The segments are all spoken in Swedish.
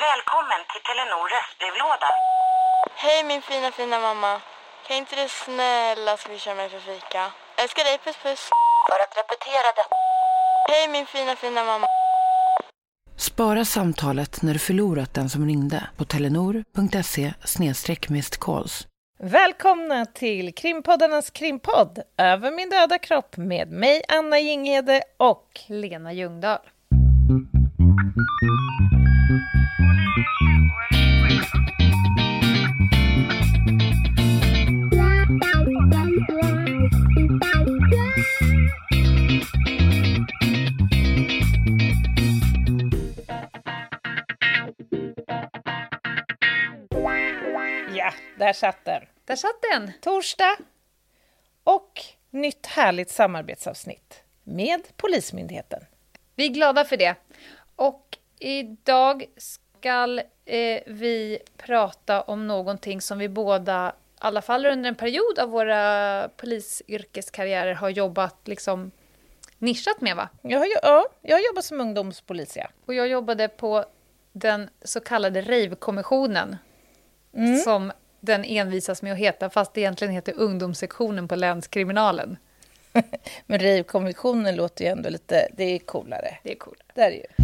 Välkommen till Telenor röstbrevlåda. Hej min fina mamma. Kan inte du snälla swisha mig för fika? Älskar dig, puss puss. För att repetera det. Hej min fina mamma. Spara samtalet när du förlorat den som ringde på telenor.se/missed-calls. Välkomna till Krimpoddarnas krimpodd Över min döda kropp med mig Anna Jinghede och Lena Ljungdahl. Ja, där satt den. Där satt den. Torsdag och nytt härligt samarbetsavsnitt med Polismyndigheten. Vi är glada för det. Och idag ska vi prata om någonting som vi båda, i alla fall under en period av våra polisyrkeskarriärer, har jobbat liksom nischat med, va? Jag har jobbat som ungdomspolis, ja. Och jag jobbade på den så kallade rave-kommissionen. Som den envisas med att heta, fast det egentligen heter ungdomssektionen på länskriminalen. Men rave-kommissionen låter ju ändå lite, det är coolare. Det är coolare. Det är det ju.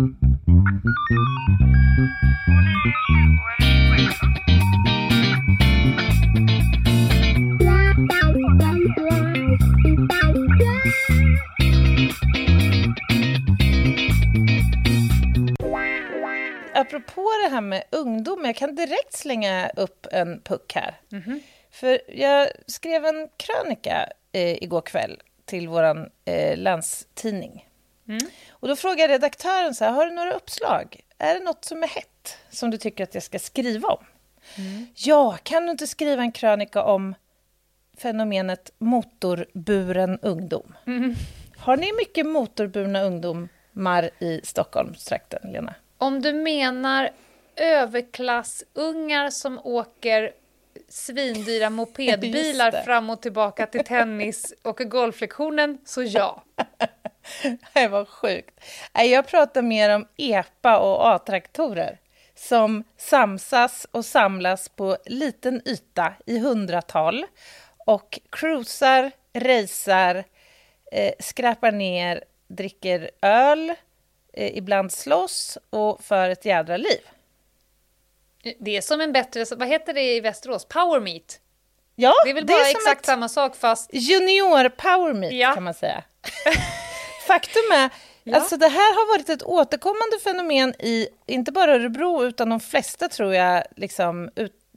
Apropå det här med ungdom, jag kan direkt slänga upp en puck här. Mm-hmm. För jag skrev en krönika igår kväll till våran länstidning. Och då frågade redaktören så här, har du några uppslag? Är det något som är hett som du tycker att jag ska skriva om? Ja, kan du inte skriva en krönika om fenomenet motorburen ungdom? Har ni mycket motorburna ungdomar i Stockholmstrakten, Lena? Om du menar överklassungar som åker svindyra mopedbilar fram och tillbaka till tennis och golflektionen, så ja. Det var sjukt. Jag pratar mer om EPA och A-traktorer som samsas och samlas på liten yta i 100-tal och cruisar, racear, skräpar ner, dricker öl, ibland slåss och för ett jädra liv. Det är som en bättre, vad heter det i Västerås? Power meet. Ja, det är väl bara exakt samma sak fast junior power meet kan man säga. Faktum är, alltså det här har varit ett återkommande fenomen i inte bara Örebro utan de flesta, tror jag, liksom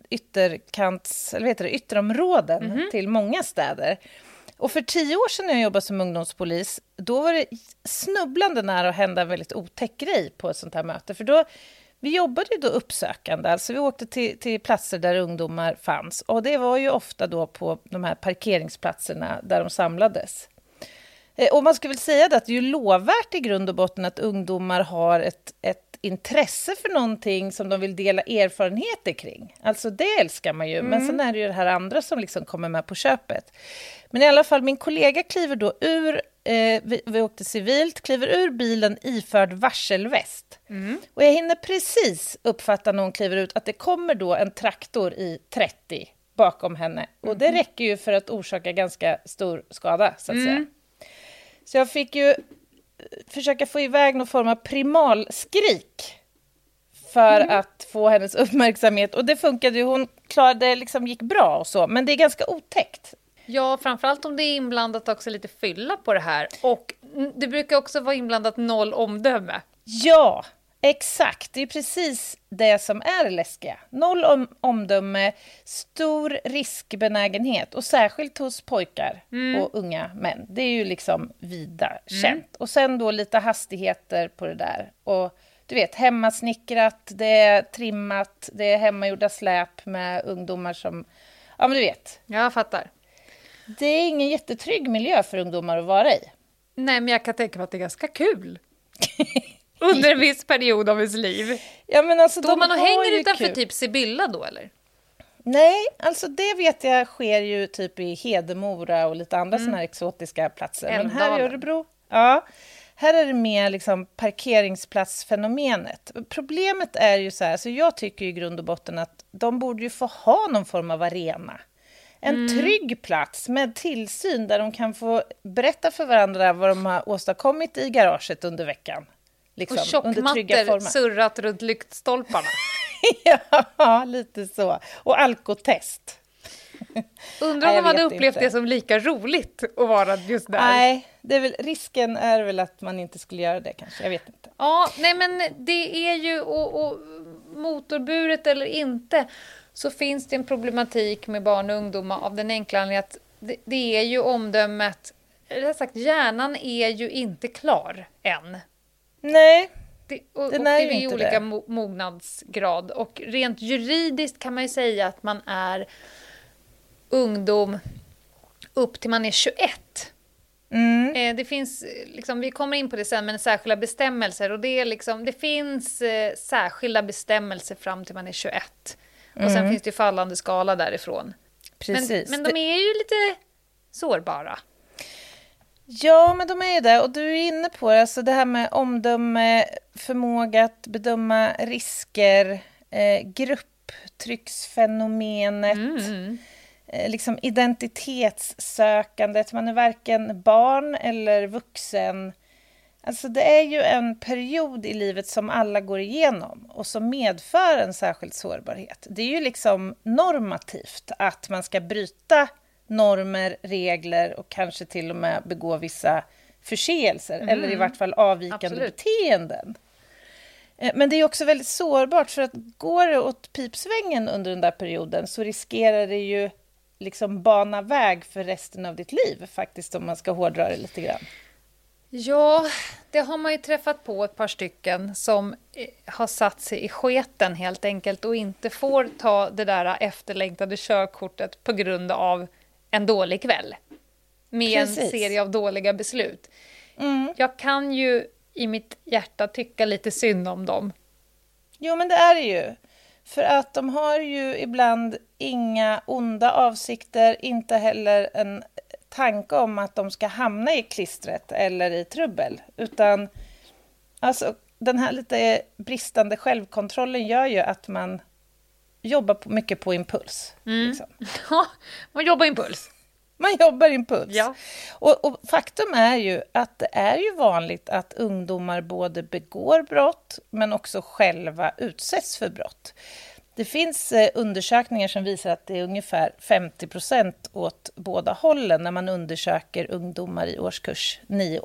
ytterområden till många städer. Och för 10 år sedan när jag jobbade som ungdomspolis, då var det snubblande nära att hända en väldigt otäck grej på ett sånt här möte. För då, vi jobbade ju då uppsökande, alltså vi åkte till platser där ungdomar fanns. Och det var ju ofta då på de här parkeringsplatserna där de samlades. Och man skulle väl säga att det är ju lovvärt i grund och botten att ungdomar har ett intresse för någonting som de vill dela erfarenheter kring. Alltså det älskar man ju, men sen är det ju det här andra som liksom kommer med på köpet. Men i alla fall, min kollega kliver då ur, vi åkte civilt, kliver ur bilen iförd varselväst. Och jag hinner precis uppfatta när hon kliver ut att det kommer då en traktor i 30 bakom henne. Och det räcker ju för att orsaka ganska stor skada, så att säga. Så jag fick ju försöka få iväg någon form av primalskrik för att få hennes uppmärksamhet. Och det funkade ju, hon klarade, liksom gick bra och så. Men det är ganska otäckt. Ja, framförallt om det är inblandat också lite fylla på det här. Och det brukar också vara inblandat 0 omdöme. Ja, exakt. Det är precis det som är läskiga. 0 omdöme, stor riskbenägenhet. Och särskilt hos pojkar och unga män. Det är ju liksom vida känt. Och sen då lite hastigheter på det där. Och du vet, hemmasnickrat, det är trimmat, det är hemmagjorda släp med ungdomar som... Ja, men du vet. Jag fattar. Det är ingen jättetrygg miljö för ungdomar att vara i. Nej, men jag kan tänka mig att det är ganska kul. Under en viss period av ens liv. Ja, men alltså, står man och hänger utanför typ Sibylla då, eller? Nej, alltså det vet jag sker ju typ i Hedemora och lite andra såna här exotiska platser. Älvdalen. Men här i Örebro, ja, Här är det mer liksom parkeringsplatsfenomenet. Problemet är ju så här, så jag tycker i grund och botten att de borde ju få ha någon form av arena. En trygg plats med tillsyn där de kan få berätta för varandra vad de har åstadkommit i garaget under veckan. Liksom, Och tjockmattor surrat runt lyktstolparna. Ja, lite så. Och alkotest. Undrar om de hade upplevt det som lika roligt att vara just där. Nej, risken är väl att man inte skulle göra det kanske. Jag vet inte. Ja, nej men det är ju och motorburet eller inte, så finns det en problematik med barn och ungdomar av den enkla anledningen att det är ju omdömet, eller sagt, hjärnan är ju inte klar än. Nej, och den det är ju är inte olika det. mognadsgrad. Och rent juridiskt kan man ju säga att man är ungdom upp till man är 21. Det finns, liksom, vi kommer in på det sen, men särskilda bestämmelser. Och det, är liksom, det finns särskilda bestämmelser fram till man är 21. Och sen finns det ju fallande skala därifrån. Precis. Men de är ju lite sårbara. Ja, men de är ju det. Och du är inne på det. Alltså det här med omdöme, förmåga att bedöma risker, grupptrycksfenomenet, liksom identitetssökandet. Man är varken barn eller vuxen. Alltså det är ju en period i livet som alla går igenom och som medför en särskild sårbarhet. Det är ju liksom normativt att man ska bryta normer, regler och kanske till och med begå vissa förseelser eller i vart fall avvikande beteenden. Men det är också väldigt sårbart, för att går det åt pipsvängen under den där perioden så riskerar det ju liksom bana väg för resten av ditt liv faktiskt, om man ska hårdra det lite grann. Ja, det har man ju träffat på ett par stycken som har satt sig i sketen helt enkelt och inte får ta det där efterlängtade körkortet på grund av en dålig kväll. Med en serie av dåliga beslut. Jag kan ju i mitt hjärta tycka lite synd om dem. Jo, men det är det ju. För att de har ju ibland inga onda avsikter, inte heller en tanke om att de ska hamna i klistret eller i trubbel. Utan alltså, den här lite bristande självkontrollen gör ju att man jobbar mycket på impuls. Liksom. Ja, man jobbar impuls. Man jobbar impuls. Ja. Och faktum är ju att det är ju vanligt att ungdomar både begår brott men också själva utsätts för brott. Det finns undersökningar som visar att det är ungefär 50% åt båda hållen när man undersöker ungdomar i årskurs 9.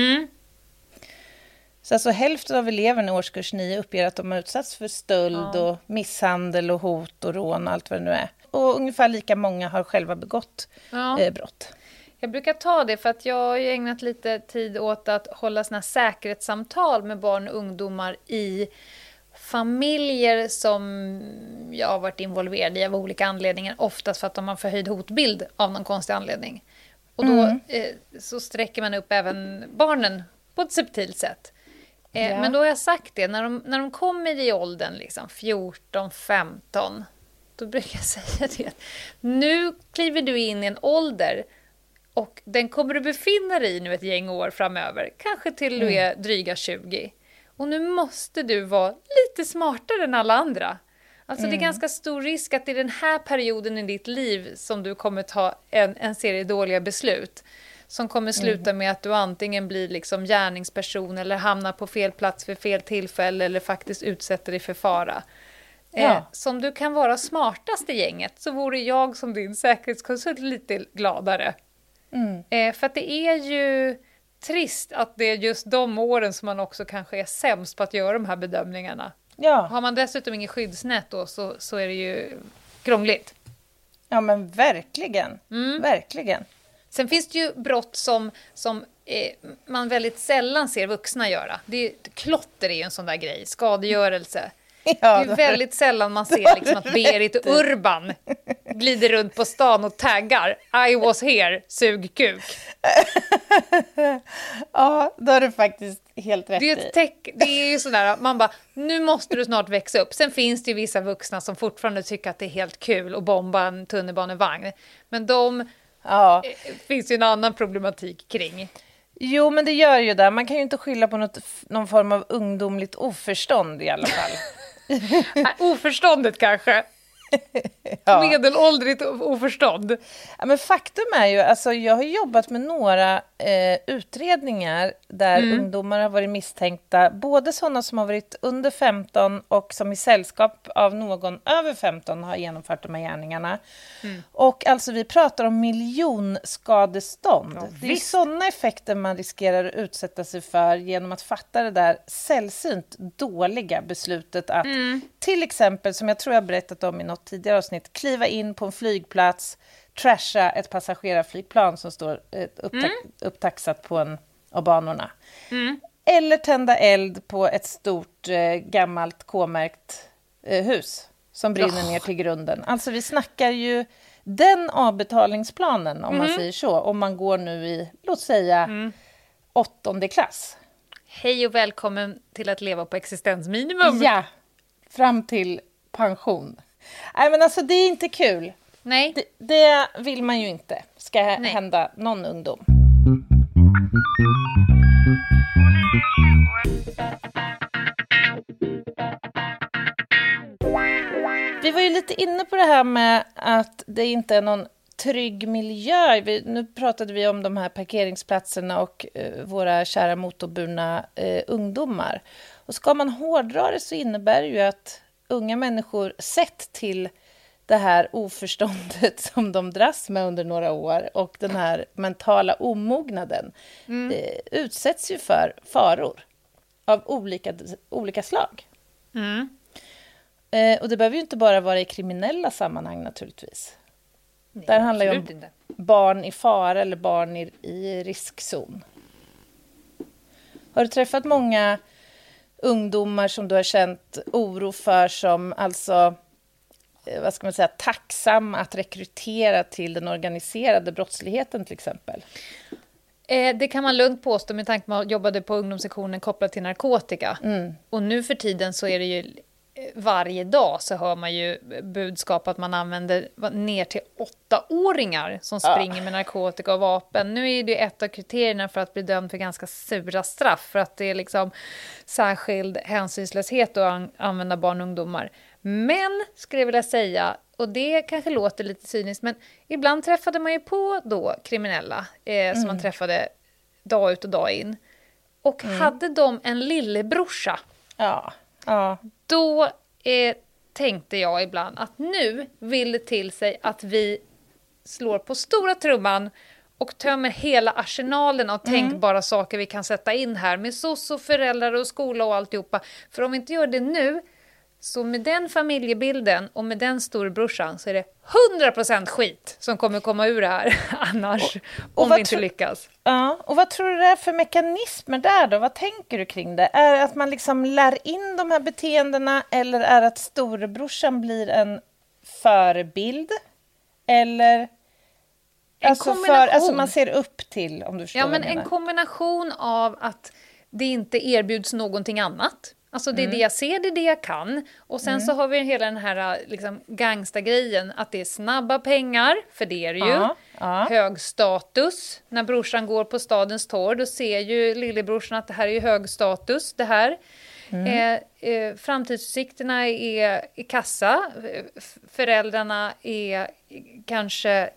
Så alltså hälften av eleverna i årskurs 9 uppger att de har utsatts för stöld och misshandel och hot och rån och allt vad det nu är. Och ungefär lika många har själva begått brott. Jag brukar ta det för att jag har ju ägnat lite tid åt att hålla såna säkerhetssamtal med barn och ungdomar i familjer som jag har varit involverad i av olika anledningar. Oftast för att de har förhöjd hotbild av någon konstig anledning. Och då så sträcker man upp även barnen på ett subtilt sätt. Men då har jag sagt det, när de kommer i åldern liksom 14-15, då brukar jag säga det. Nu kliver du in i en ålder och den kommer du befinna dig i nu ett gäng år framöver. Kanske till du är dryga 20. Och nu måste du vara lite smartare än alla andra. Alltså det är ganska stor risk att det är den här perioden i ditt liv som du kommer ta en serie dåliga beslut. Som kommer sluta med att du antingen blir liksom gärningsperson eller hamnar på fel plats för fel tillfälle eller faktiskt utsätter dig för fara. Som du kan vara smartast i gänget så vore jag som din säkerhetskonsult lite gladare. För att det är ju trist att det är just de åren som man också kanske är sämst på att göra de här bedömningarna. Ja. Har man dessutom ingen skyddsnät då så är det ju krångligt. Ja, men verkligen. Verkligen. Sen finns det ju brott som man väldigt sällan ser vuxna göra. Klotter är ju en sån där grej, skadegörelse. Ja, det är väldigt sällan man ser liksom att Berit Urban glider runt på stan och taggar I was here, sug kuk. Ja, då har du faktiskt helt rätt det är ju sådär, man bara, nu måste du snart växa upp. Sen finns det ju vissa vuxna som fortfarande tycker att det är helt kul att bomba en tunnelbanevagn. Men finns ju en annan problematik kring. Jo, men det gör ju det. Man kan ju inte skylla på någon form av ungdomligt oförstånd i alla fall. Oförståndet kanske. Ja. Medelåldrigt oförstånd. Ja, men faktum är ju, alltså jag har jobbat med några utredningar där ungdomar har varit misstänkta, både sådana som har varit under 15 och som i sällskap av någon över 15 har genomfört de här gärningarna. Och alltså vi pratar om miljonskadestånd. Ja, det är sådana effekter man riskerar att utsätta sig för genom att fatta det där sällsynt dåliga beslutet att till exempel, som jag tror jag berättat om i något tidigare avsnitt, kliva in på en flygplats, trasha ett passagerarflygplan som står upptaxat på en av banorna. Eller tända eld på ett stort gammalt K-märkt hus som brinner ner till grunden. Alltså vi snackar ju den avbetalningsplanen, om man säger så, om man går nu i, låt säga, 8:e klass. Hej och välkommen till att leva på existensminimum. Ja, fram till pension. Nej, men alltså det är inte kul. Nej. Det vill man ju inte ska hända någon ungdom. Vi var ju lite inne på det här med att det inte är någon trygg miljö. Nu pratade vi om de här parkeringsplatserna och våra kära motorburna ungdomar. Och ska man hårdra det så innebär det ju att unga människor sett till det här oförståndet som de dras med under några år och den här mentala omognaden utsätts ju för faror av olika slag. Och det behöver ju inte bara vara i kriminella sammanhang naturligtvis. Nej, där handlar ju om inte. barn i fara eller barn i riskzon. Har du träffat många ungdomar som du har känt oro för, som alltså, vad ska man säga, tacksam att rekrytera till den organiserade brottsligheten till exempel? Det kan man lugnt påstå med tanke på att man jobbade på ungdomssektionen kopplat till narkotika. Och nu för tiden så är det ju varje dag så hör man ju budskap att man använder ner till 8-åringar som springer med narkotika och vapen. Nu är det ett av kriterierna för att bli dömd för ganska sura straff, för att det är liksom särskild hänsynslöshet att använda barn och ungdomar. Men, skulle jag vilja säga, och det kanske låter lite cyniskt, men ibland träffade man ju på då kriminella som man träffade dag ut och dag in. Och hade de en lillebrorsa, då tänkte jag ibland att nu vill det till sig att vi slår på stora trumman och tömmer hela arsenalen av tänkbara saker vi kan sätta in här med SOS och föräldrar och skola och alltihopa. För om vi inte gör det nu, så med den familjebilden och med den storebrorsan så är det 100% skit som kommer komma ur det här annars, om vi inte lyckas. Ja, och vad tror du det är för mekanismer där då? Vad tänker du kring det? Är det att man liksom lär in de här beteendena, eller är det att storebrorsan blir en förebild? Eller alltså man ser upp till, om du förstår vad jag menar. En kombination av att det inte erbjuds någonting annat. Alltså det är det jag ser, det är det jag kan. Och sen så har vi hela den här liksom gangsta-grejen, att det är snabba pengar, för det är det ju. Hög status. När brorsan går på stadens torg, då ser ju lillebrorsan att det här är ju hög status, det här. Framtidsutsikterna är i kassa. Föräldrarna är kanske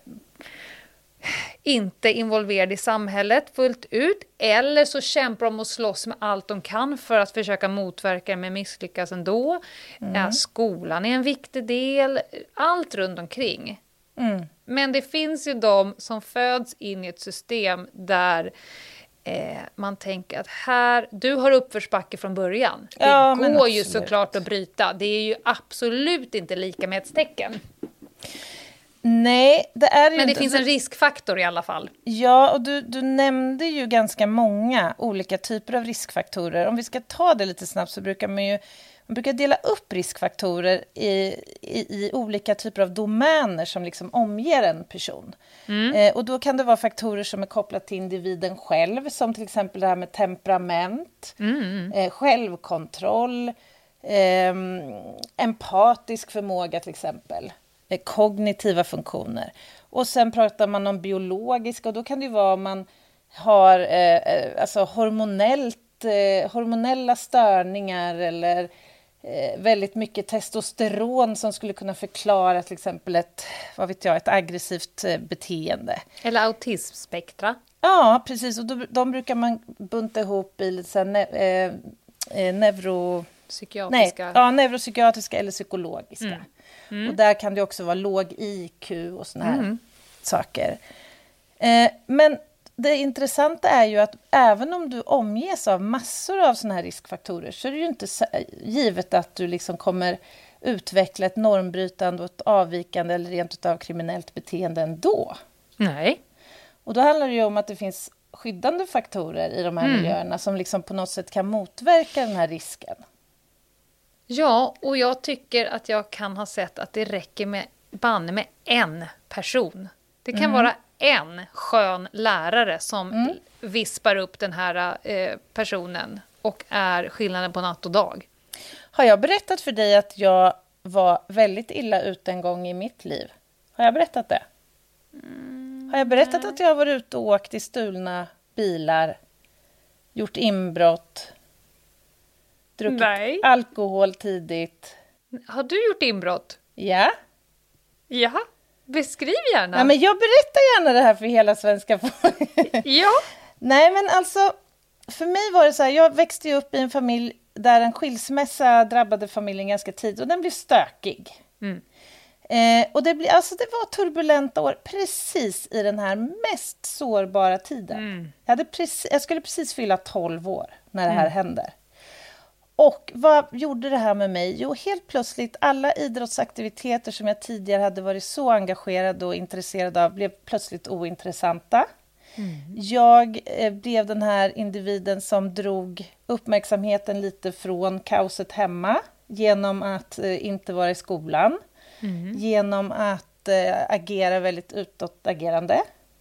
inte involverade i samhället fullt ut, eller så kämpar de och slåss med allt de kan för att försöka motverka, men misslyckas ändå. Skolan är en viktig del, allt runt omkring. Men det finns ju de som föds in i ett system där man tänker att här, du har uppförsbacke från början. Det går ju såklart att bryta. Det är ju absolut inte lika med ett tecken. Nej, det är ju men det finns en riskfaktor i alla fall. Ja, och du nämnde ju ganska många olika typer av riskfaktorer. Om vi ska ta det lite snabbt så brukar man brukar dela upp riskfaktorer i olika typer av domäner som liksom omger en person. Och då kan det vara faktorer som är kopplade till individen själv, som till exempel det här med temperament, självkontroll, empatisk förmåga till exempel, kognitiva funktioner. Och sen pratar man om biologiska, och då kan det ju vara om man har alltså hormonella störningar eller väldigt mycket testosteron som skulle kunna förklara till exempel ett aggressivt beteende. Eller autismspektra. Ja, precis. Och de brukar man bunta ihop i lite så här neuropsykiatriska eller psykologiska. Och där kan det också vara låg IQ och såna här saker. Men det intressanta är ju att även om du omges av massor av såna här riskfaktorer så är det ju inte givet att du liksom kommer utveckla ett normbrytande och ett avvikande eller rent utav kriminellt beteende ändå. Nej. Och då handlar det ju om att det finns skyddande faktorer i de här miljöerna som liksom på något sätt kan motverka den här risken. Ja, och jag tycker att jag kan ha sett att det räcker med en person. Det kan vara en skön lärare som vispar upp den här personen och är skillnaden på natt och dag. Har jag berättat för dig att jag var väldigt illa ute en gång i mitt liv? Har jag berättat det? Har jag berättat att jag har varit ute och åkt i stulna bilar, gjort inbrott, druckit alkohol tidigt? Har du gjort inbrott? Ja. Ja, beskriv gärna. Ja, men jag berättar gärna det här för hela svenska folket. Ja. Nej, men alltså, för mig var det så här, jag växte ju upp i en familj där en skilsmässa drabbade familjen ganska tidigt och den blev stökig. Och det var turbulenta år precis i den här mest sårbara tiden. Jag skulle precis fylla 12 år när det här hände. Och vad gjorde det här med mig? Jo, helt plötsligt alla idrottsaktiviteter som jag tidigare hade varit så engagerad och intresserad av blev plötsligt ointressanta. Jag blev den här individen som drog uppmärksamheten lite från kaoset hemma genom att inte vara i skolan. Genom att agera väldigt utåtagerande.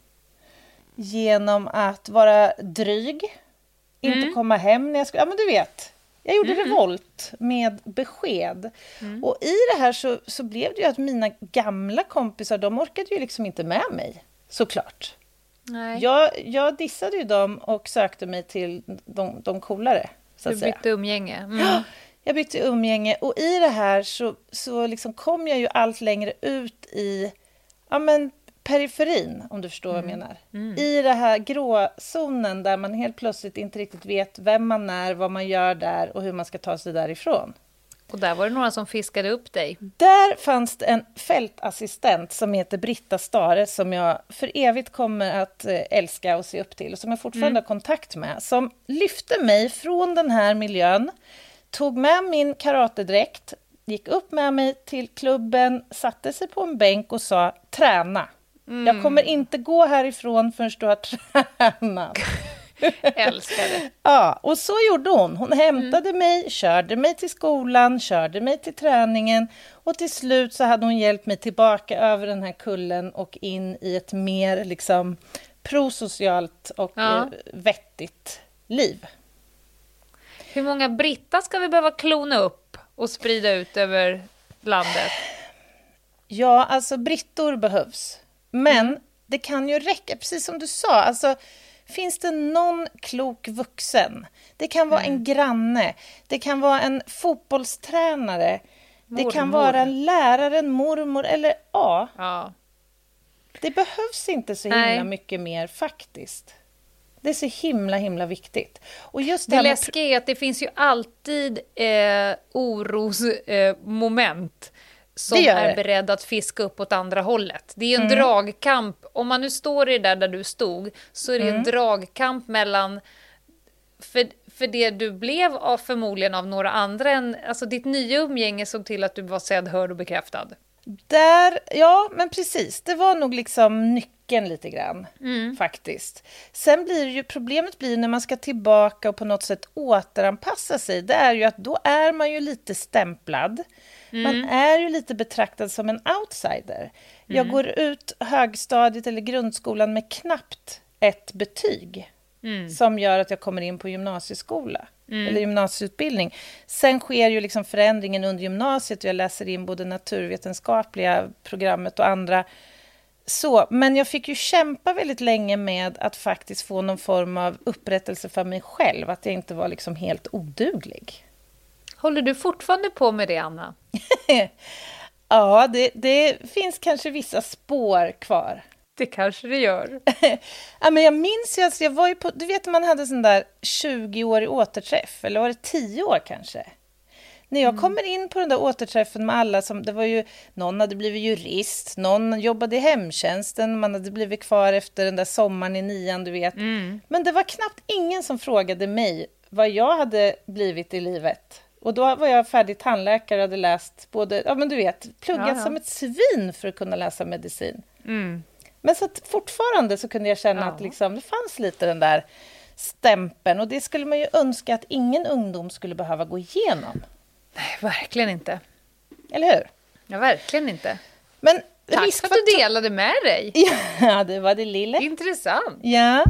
Genom att vara dryg. Inte komma hem när jag skulle... Ja, men du vet. Jag gjorde revolt med besked. Och i det här så blev det ju att mina gamla kompisar, de orkade ju liksom inte med mig. Såklart. Nej. Jag dissade ju dem och sökte mig till de coolare. Så att du bytte umgänge. Ja, jag bytte umgänge. Och i det här så liksom kom jag ju allt längre ut i periferin, om du förstår vad jag menar. I det här gråzonen där man helt plötsligt inte riktigt vet vem man är, vad man gör där och hur man ska ta sig därifrån. Och där var det några som fiskade upp dig. Där fanns det en fältassistent som heter Britta Stare som jag för evigt kommer att älska och se upp till och som jag fortfarande har kontakt med. Som lyfte mig från den här miljön, tog med min karatedräkt, gick upp med mig till klubben, satte sig på en bänk och sa träna. Jag kommer inte gå härifrån förrän du har tränat. Älskar det. Ja, och så gjorde hon. Hon hämtade mig, körde mig till skolan, körde mig till träningen och till slut så hade hon hjälpt mig tillbaka över den här kullen och in i ett mer liksom prosocialt och vettigt liv. Hur många Britta ska vi behöva klona upp och sprida ut över landet? Ja, alltså brittor behövs. Men det kan ju räcka, precis som du sa, alltså finns det någon klok vuxen? Det kan vara en granne, det kan vara en fotbollstränare, det kan vara en lärare, en mormor eller ja. Det behövs inte så himla mycket mer faktiskt. Det är så himla viktigt. Och just det läskiga är att det finns ju alltid orosmoment som är beredd att fiska upp åt andra hållet. Det är en dragkamp. Om man nu står i det där du stod så är det en dragkamp mellan för det du blev av förmodligen av några andra alltså ditt nya umgänge såg till att du var sedd, hörd och bekräftad. Ja, men precis. Det var nog liksom nyckeln lite grann, faktiskt. Sen blir det ju, problemet blir när man ska tillbaka och på något sätt återanpassa sig. Det är ju att då är man ju lite stämplad. Man är ju lite betraktad som en outsider. Jag går ut högstadiet eller grundskolan med knappt ett betyg som gör att jag kommer in på gymnasieskola eller gymnasieutbildning. Sen sker ju liksom förändringen under gymnasiet och jag läser in både naturvetenskapliga programmet och andra Så, men jag fick ju kämpa väldigt länge med att faktiskt få någon form av upprättelse för mig själv. Att jag inte var liksom helt oduglig. Håller du fortfarande på med det, Anna? Ja, det finns kanske vissa spår kvar. Det kanske det gör. Ja, men jag minns ju, alltså jag var ju på, du vet man hade sån där 20-årig återträff, eller var det 10 år kanske? När jag kommer in på den där återträffen med alla som, det var ju, någon hade blivit jurist, någon jobbade i hemtjänsten, man hade blivit kvar efter den där sommaren i 9:an, du vet. Men det var knappt ingen som frågade mig vad jag hade blivit i livet. Och då var jag färdig tandläkare och hade läst både, ja men du vet, pluggat som ett svin för att kunna läsa medicin. Men så att fortfarande så kunde jag känna att liksom, det fanns lite den där stämpeln. Och det skulle man ju önska att ingen ungdom skulle behöva gå igenom. Nej, verkligen inte. Eller hur? Ja, verkligen inte. Men tack för att du delade med dig. Ja, det var det lilla. Intressant. Ja.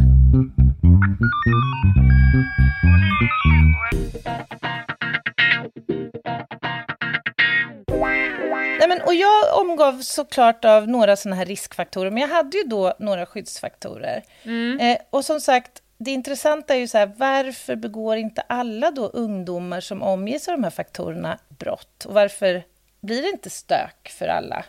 Nej, men, och jag omgav såklart av några såna här riskfaktorer, men jag hade ju då några skyddsfaktorer. Och som sagt, det intressanta är ju så här, varför begår inte alla då ungdomar som omges av de här faktorerna brott? Och varför blir det inte stök för alla?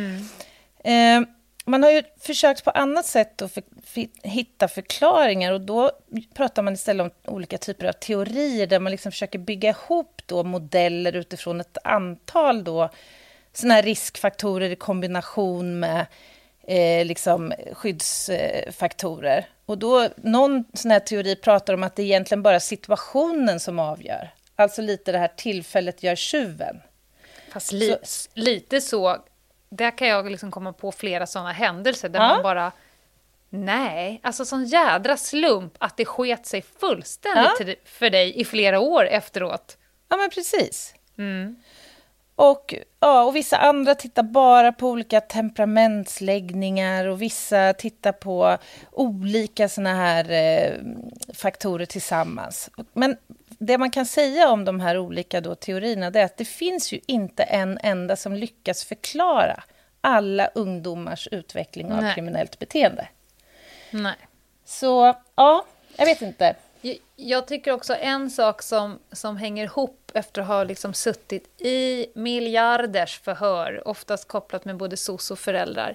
Man har ju försökt på annat sätt att hitta förklaringar, och då pratar man istället om olika typer av teorier där man liksom försöker bygga ihop då modeller utifrån ett antal då såna här riskfaktorer i kombination med liksom skyddsfaktorer. Och då någon sån här teori pratar om att det är egentligen bara situationen som avgör. Alltså lite det här tillfället gör tjuven. Fast lite så, där kan jag liksom komma på flera sådana händelser där man bara, nej, alltså sån jädra slump att det sket sig fullständigt för dig i flera år efteråt. Ja, men precis. Och vissa andra tittar bara på olika temperamentsläggningar, och vissa tittar på olika såna här faktorer tillsammans. Men det man kan säga om de här olika då teorierna, det är att det finns ju inte en enda som lyckas förklara alla ungdomars utveckling av kriminellt beteende. Nej. Så, ja, jag vet inte. Jag tycker också en sak som hänger ihop efter att ha liksom suttit i miljarders förhör, oftast kopplat med både SOS och föräldrar.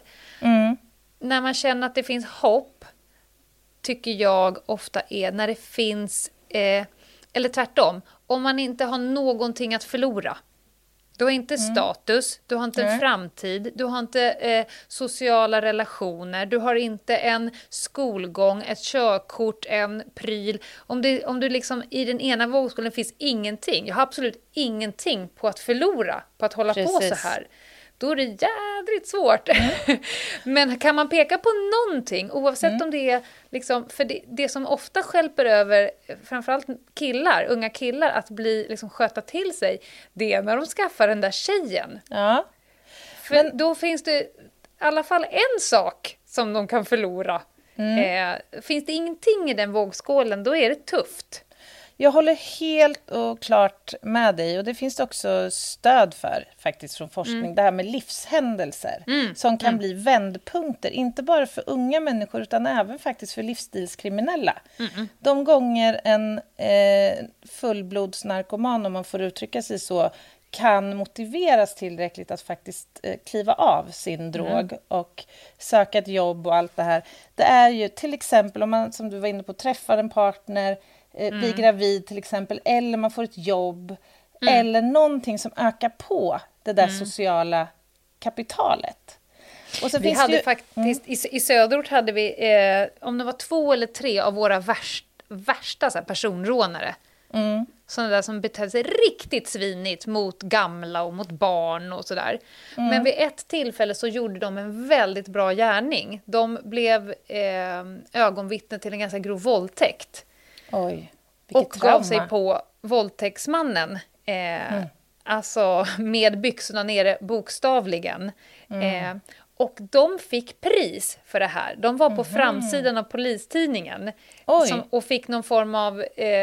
När man känner att det finns hopp, tycker jag ofta är när det finns, eller tvärtom, om man inte har någonting att förlora. Du har inte status, du har inte en framtid, du har inte sociala relationer, du har inte en skolgång, ett körkort, en pryl. Om du liksom i den ena vågskålen finns ingenting, jag har absolut ingenting på att förlora, på att hålla på så här. Då är det jädrigt svårt. Men kan man peka på någonting, oavsett om det är liksom, för det som ofta stjälper över framförallt unga killar att bli liksom sköta till sig, det är när de skaffar den där tjejen. Ja. För då finns det i alla fall en sak som de kan förlora. Finns det ingenting i den vågskålen, då är det tufft. Jag håller helt och klart med dig, och det finns det också stöd för faktiskt från forskning. Det här med livshändelser som kan bli vändpunkter, inte bara för unga människor utan även faktiskt för livsstilskriminella. De gånger en fullblodsnarkoman, om man får uttrycka sig så, kan motiveras tillräckligt att faktiskt kliva av sin drog och söka ett jobb och allt det här. Det är ju till exempel om man, som du var inne på, träffar en partner, blir gravid till exempel, eller man får ett jobb eller någonting som ökar på det där sociala kapitalet. Och så vi finns hade faktiskt i Söderort hade vi om det var 2 eller 3 av våra värsta så här, personrånare. Sådana där som betedde sig riktigt svinigt mot gamla och mot barn och sådär. Men vid ett tillfälle så gjorde de en väldigt bra gärning. De blev ögonvittne till en ganska grov våldtäkt. Oj, och gav sig på våldtäktsmannen. Alltså med byxorna nere bokstavligen. Och de fick pris för det här. De var på framsidan av Polistidningen. Och fick någon form av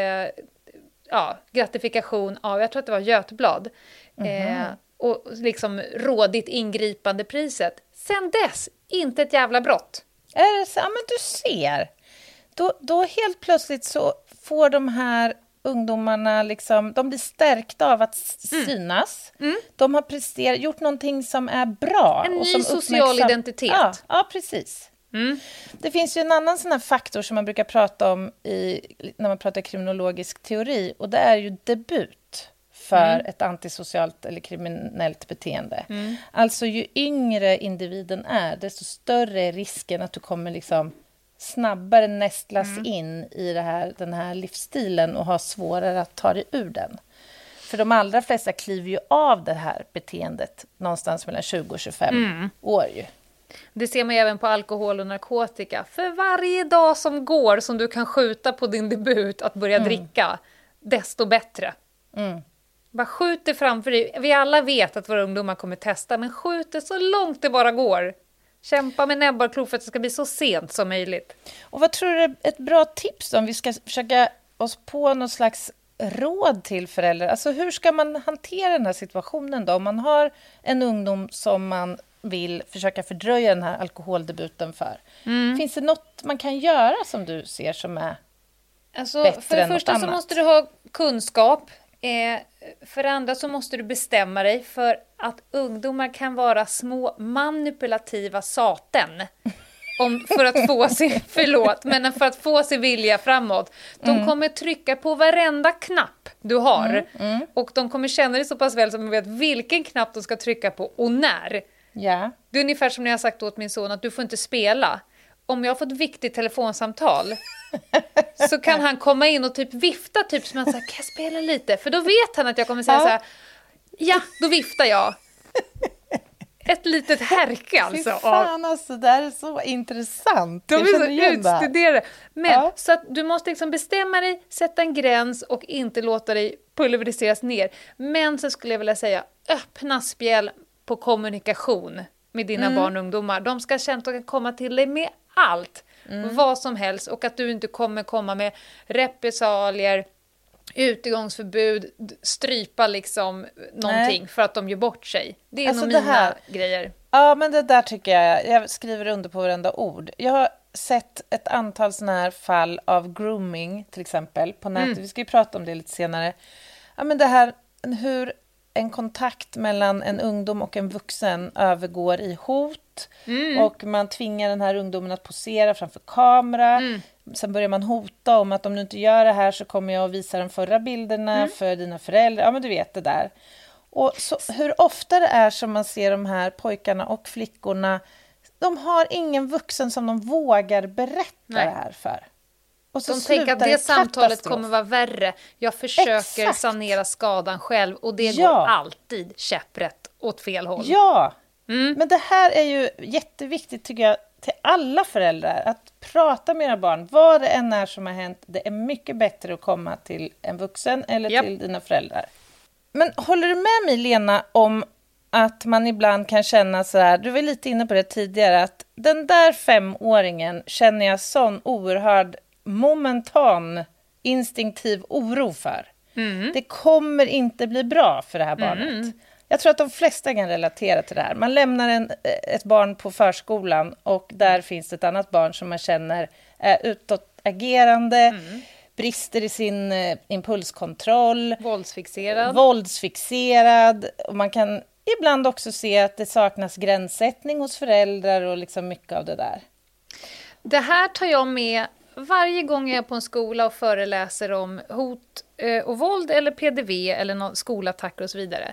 gratifikation av, jag tror att det var Göteblad. Och liksom rådigt ingripande priset. Sen dess, inte ett jävla brott. Är det så? Ja, men du ser. Då helt plötsligt så får de här ungdomarna liksom, de blir stärkta av att synas. De har gjort någonting som är bra. En och ny som social identitet. Ja, precis. Det finns ju en annan sån här faktor som man brukar prata om när man pratar kriminologisk teori, och det är ju debut för ett antisocialt eller kriminellt beteende. Alltså ju yngre individen är, desto större är risken att du kommer liksom snabbare nästlas in i den här livsstilen och har svårare att ta dig ur den. För de allra flesta kliver ju av det här beteendet någonstans mellan 20 och 25 år ju. Det ser man även på alkohol och narkotika. För varje dag som går som du kan skjuta på din debut att börja dricka, desto bättre. Bara skjut det framför dig. Vi alla vet att våra ungdomar kommer testa, men skjut det så långt det bara går. Kämpa med näbbar och klor för att det ska bli så sent som möjligt. Och vad tror du är ett bra tips om vi ska försöka oss på någon slags råd till föräldrar? Alltså hur ska man hantera den här situationen då? Om man har en ungdom som man vill försöka fördröja den här alkoholdebuten för. Finns det något man kan göra som du ser som är bättre för det än något första så annat? måste du ha kunskap. För det andra så måste du bestämma dig för att ungdomar kan vara små manipulativa saten. För att få sin vilja framåt. De kommer trycka på varenda knapp du har. Och de kommer känna dig så pass väl som de vet vilken knapp de ska trycka på och när. Ja. Det är ungefär som när jag sagt åt min son att du får inte spela. Om jag har fått ett viktigt telefonsamtal så kan han komma in och typ vifta typ som att säga, kan jag spela lite? För då vet han att jag kommer säga så här, ja, då viftar jag. Ett litet härke alltså. Fy fan alltså, det här är så intressant. De är så utstuderade. Men Ja. så att du måste liksom bestämma dig, sätta en gräns och inte låta dig pulveriseras ner. Men så skulle jag vilja säga, öppna spjäll på kommunikation med dina barn och ungdomar. De ska känna att de kan komma till dig med allt. Vad som helst. Och att du inte kommer komma med repressalier, utegångsförbud, strypa liksom någonting för att de gör bort sig. Det är Alltså nog det mina här- grejer. Ja, men det där tycker jag skriver under på varenda ord. Jag har sett ett antal såna här fall av grooming till exempel på nätet. Vi ska ju prata om det lite senare. Ja, men det här hur en kontakt mellan en ungdom och en vuxen övergår i hot. Och man tvingar den här ungdomen att posera framför kamera. Sen börjar man hota om att om du inte gör det här så kommer jag att visa de förra bilderna för dina föräldrar. Ja, men du vet det där. Och så, hur ofta det är som man ser de här pojkarna och flickorna, de har ingen vuxen som de vågar berätta det här för. Och så De tänker att slutar det samtalet katastrof. kommer vara värre. Jag försöker Exakt. sanera skadan själv och det Ja. går alltid käpprätt åt fel håll. Ja, men det här är ju jätteviktigt tycker jag till alla föräldrar. Att prata med era barn, vad det än är som har hänt. Det är mycket bättre att komma till en vuxen eller till dina föräldrar. Men håller du med mig Lena om att man ibland kan känna så här, du var lite inne på det tidigare, att den där 5-åringen känner jag sån oerhörd momentan instinktiv oro för. Det kommer inte bli bra för det här barnet. Jag tror att de flesta kan relatera till det här. Man lämnar ett barn på förskolan och där finns ett annat barn som man känner är utåtagerande, brister i sin impulskontroll, våldsfixerad. Och man kan ibland också se att det saknas gränssättning hos föräldrar och liksom mycket av det där. Det här tar jag med varje gång jag är på en skola och föreläser om hot och våld eller PDV eller skolattacker och så vidare.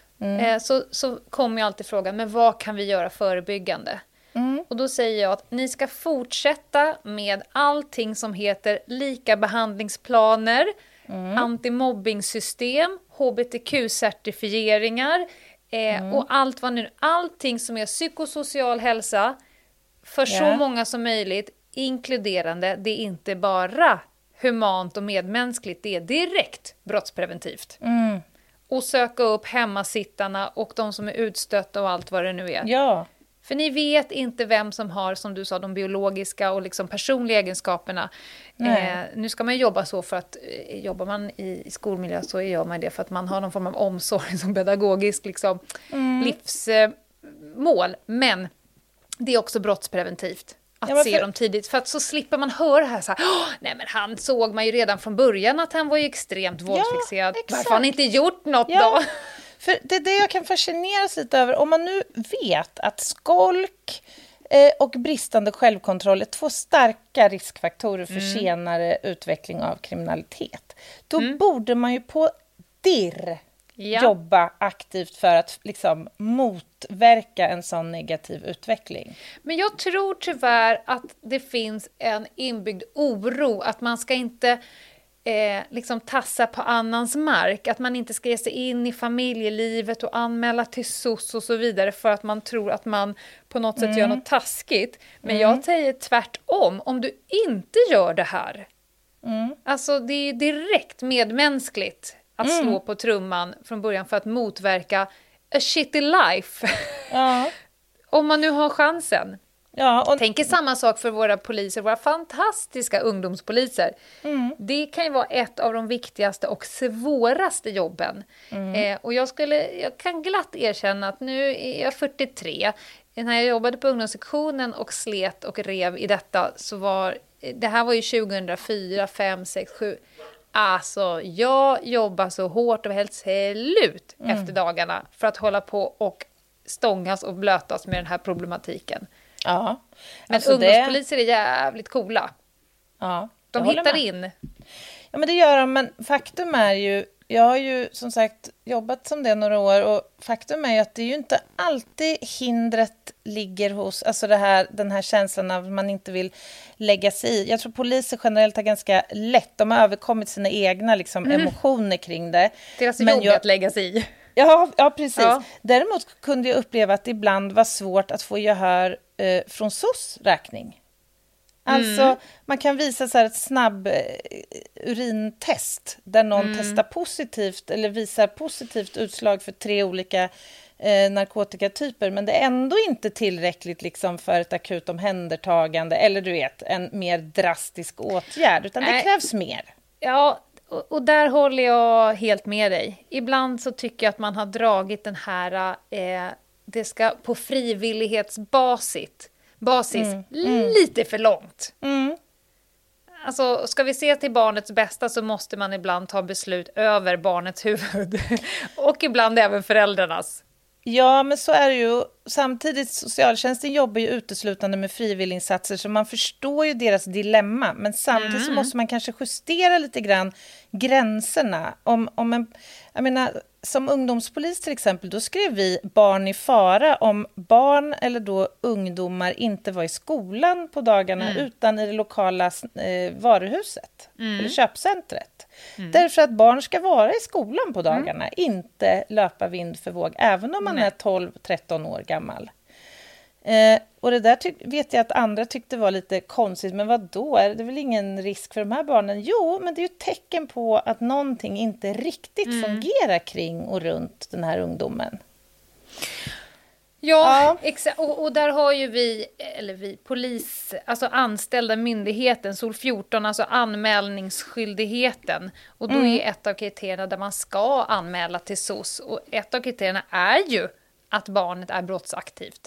Så kommer jag alltid fråga, men vad kan vi göra förebyggande? Och då säger jag att ni ska fortsätta med allting som heter likabehandlingsplaner, antimobbingsystem, HBTQ-certifieringar och allting som är psykosocial hälsa för så många som möjligt, inkluderande. Det är inte bara humant och medmänskligt, det är direkt brottspreventivt. Och söka upp hemmasittarna och de som är utstötta och allt vad det nu är. Ja. För ni vet inte vem som har, som du sa, de biologiska och liksom personliga egenskaperna. Nu ska man jobba så för att jobbar man i skolmiljö så gör man det för att man har någon form av omsorg som pedagogisk liksom, livsmål. Men Det är också brottspreventivt. Att Ja, se dem tidigt. För att så slipper man höra här så här, nej men han såg man ju redan från början att han var ju extremt våldsfixerad. exakt. Varför har han inte gjort något Ja. då? För det är det jag kan fascineras lite över. Om man nu vet att skolk och bristande självkontroll är 2 starka riskfaktorer för senare utveckling av kriminalitet. Då borde man ju på dirr jobba aktivt för att liksom motverka en sån negativ utveckling. Men jag tror tyvärr att det finns en inbyggd oro att man ska inte liksom tassa på annans mark. Att man inte ska ge sig in i familjelivet och anmäla till SOS och så vidare för att man tror att man på något sätt gör något taskigt. Men jag säger tvärtom. Om du inte gör det här, alltså det är direkt medmänskligt att slå på trumman från början för att motverka a shitty life. Ja. Om man nu har chansen. Ja, och Tänker samma sak för våra poliser, våra fantastiska ungdomspoliser. Det kan ju vara ett av de viktigaste och svåraste jobben. Och jag kan glatt erkänna att nu är jag 43. När jag jobbade på ungdomssektionen och slet och rev i detta så var det här var ju 2004, 5, 6, 7. Alltså, jag jobbar så hårt och var helt slut efter dagarna för att hålla på och stångas och blötas med den här problematiken. ja. Men Alltså ungdomspoliser är jävligt coola. Ja, De jag håller hittar med. in. Ja, men det gör de, men faktum är ju, jag har ju som sagt jobbat som det några år och faktum är ju att det är ju inte alltid hindret ligger hos, alltså den här känslan av att man inte vill lägga sig i. Jag tror poliser generellt har ganska lätt, de har överkommit sina egna liksom, emotioner kring det. Deras Men jobb är att lägga sig i. Ja, precis. Ja. Däremot kunde jag uppleva att det ibland var svårt att få gehör från SOS räkning. Alltså, man kan visa så här ett snabb urintest där någon testar positivt eller visar positivt utslag för 3 olika narkotikatyper, men det är ändå inte tillräckligt liksom för ett akut omhändertagande eller du vet, en mer drastisk åtgärd, utan det krävs mer. Ja, och där håller jag helt med dig. Ibland så tycker jag att man har dragit den här, det ska på frivillighetsbasis lite för långt. Alltså, ska vi se till barnets bästa så måste man ibland ta beslut över barnets huvud. Och ibland även föräldrarnas. Ja, men så är det ju. Samtidigt, socialtjänsten jobbar ju uteslutande med frivilliginsatser så man förstår ju deras dilemma. Men samtidigt så måste man kanske justera lite grann gränserna. Jag menar, som ungdomspolis till exempel, då skrev vi barn i fara om barn eller då ungdomar inte var i skolan på dagarna utan i det lokala varuhuset eller köpcentret. Därför att barn ska vara i skolan på dagarna, inte löpa vind för våg, även om man är 12-13 år gammal. Och det där vet jag att andra tyckte var lite konstigt, men vad då? Är det väl ingen risk för de här barnen? Jo, men det är ju ett tecken på att någonting inte riktigt fungerar kring och runt den här ungdomen. Ja. Exakt. Och där har ju vi polis, alltså anställda myndigheten, SOL 14, alltså anmälningsskyldigheten. Och då är ett av kriterierna där man ska anmäla till SOS. Och ett av kriterierna är ju att barnet är brottsaktivt.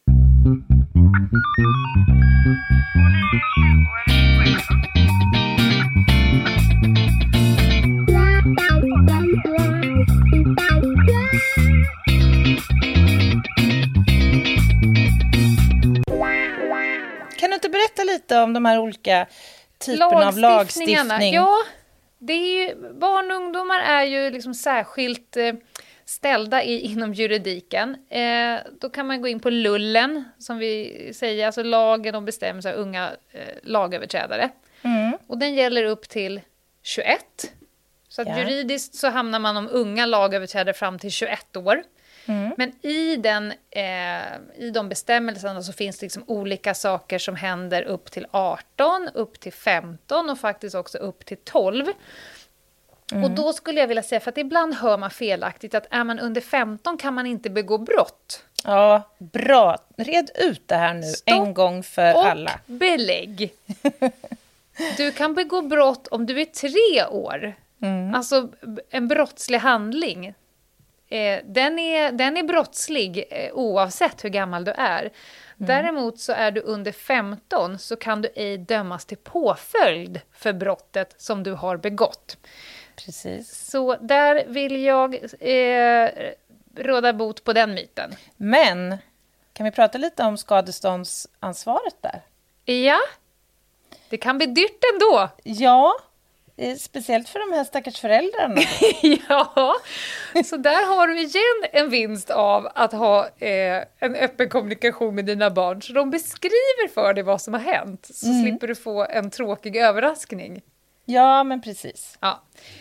Kan du inte berätta lite om de här olika typerna av lagstiftning? Ja, det är ju, barn och ungdomar är ju liksom särskilt ställda inom juridiken. Då kan man gå in på lullen, som vi säger, alltså lagen om bestämmelser av unga lagöverträdare. Och den gäller upp till 21. Så att juridiskt så hamnar man om unga lagöverträdare fram till 21 år. Men i de bestämmelserna så finns det liksom olika saker som händer upp till 18, upp till 15 och faktiskt också upp till 12. Och då skulle jag vilja säga, för att ibland hör man felaktigt att är man under 15 kan man inte begå brott. Ja, bra. Red ut det här nu en gång för alla. Och belägg. Du kan begå brott om du är 3 år. Alltså en brottslig handling. den är brottslig oavsett hur gammal du är. Däremot så är du under 15 så kan du ej dömas till påföljd för brottet som du har begått. Precis. Så där vill jag råda bot på den myten. Men kan vi prata lite om skadeståndsansvaret där? Ja, det kan bli dyrt ändå. Ja, speciellt för de här stackars föräldrarna. Ja, så där har du igen en vinst av att ha en öppen kommunikation med dina barn. Så de beskriver för dig vad som har hänt. Så slipper du få en tråkig överraskning. Ja, men precis. Ja.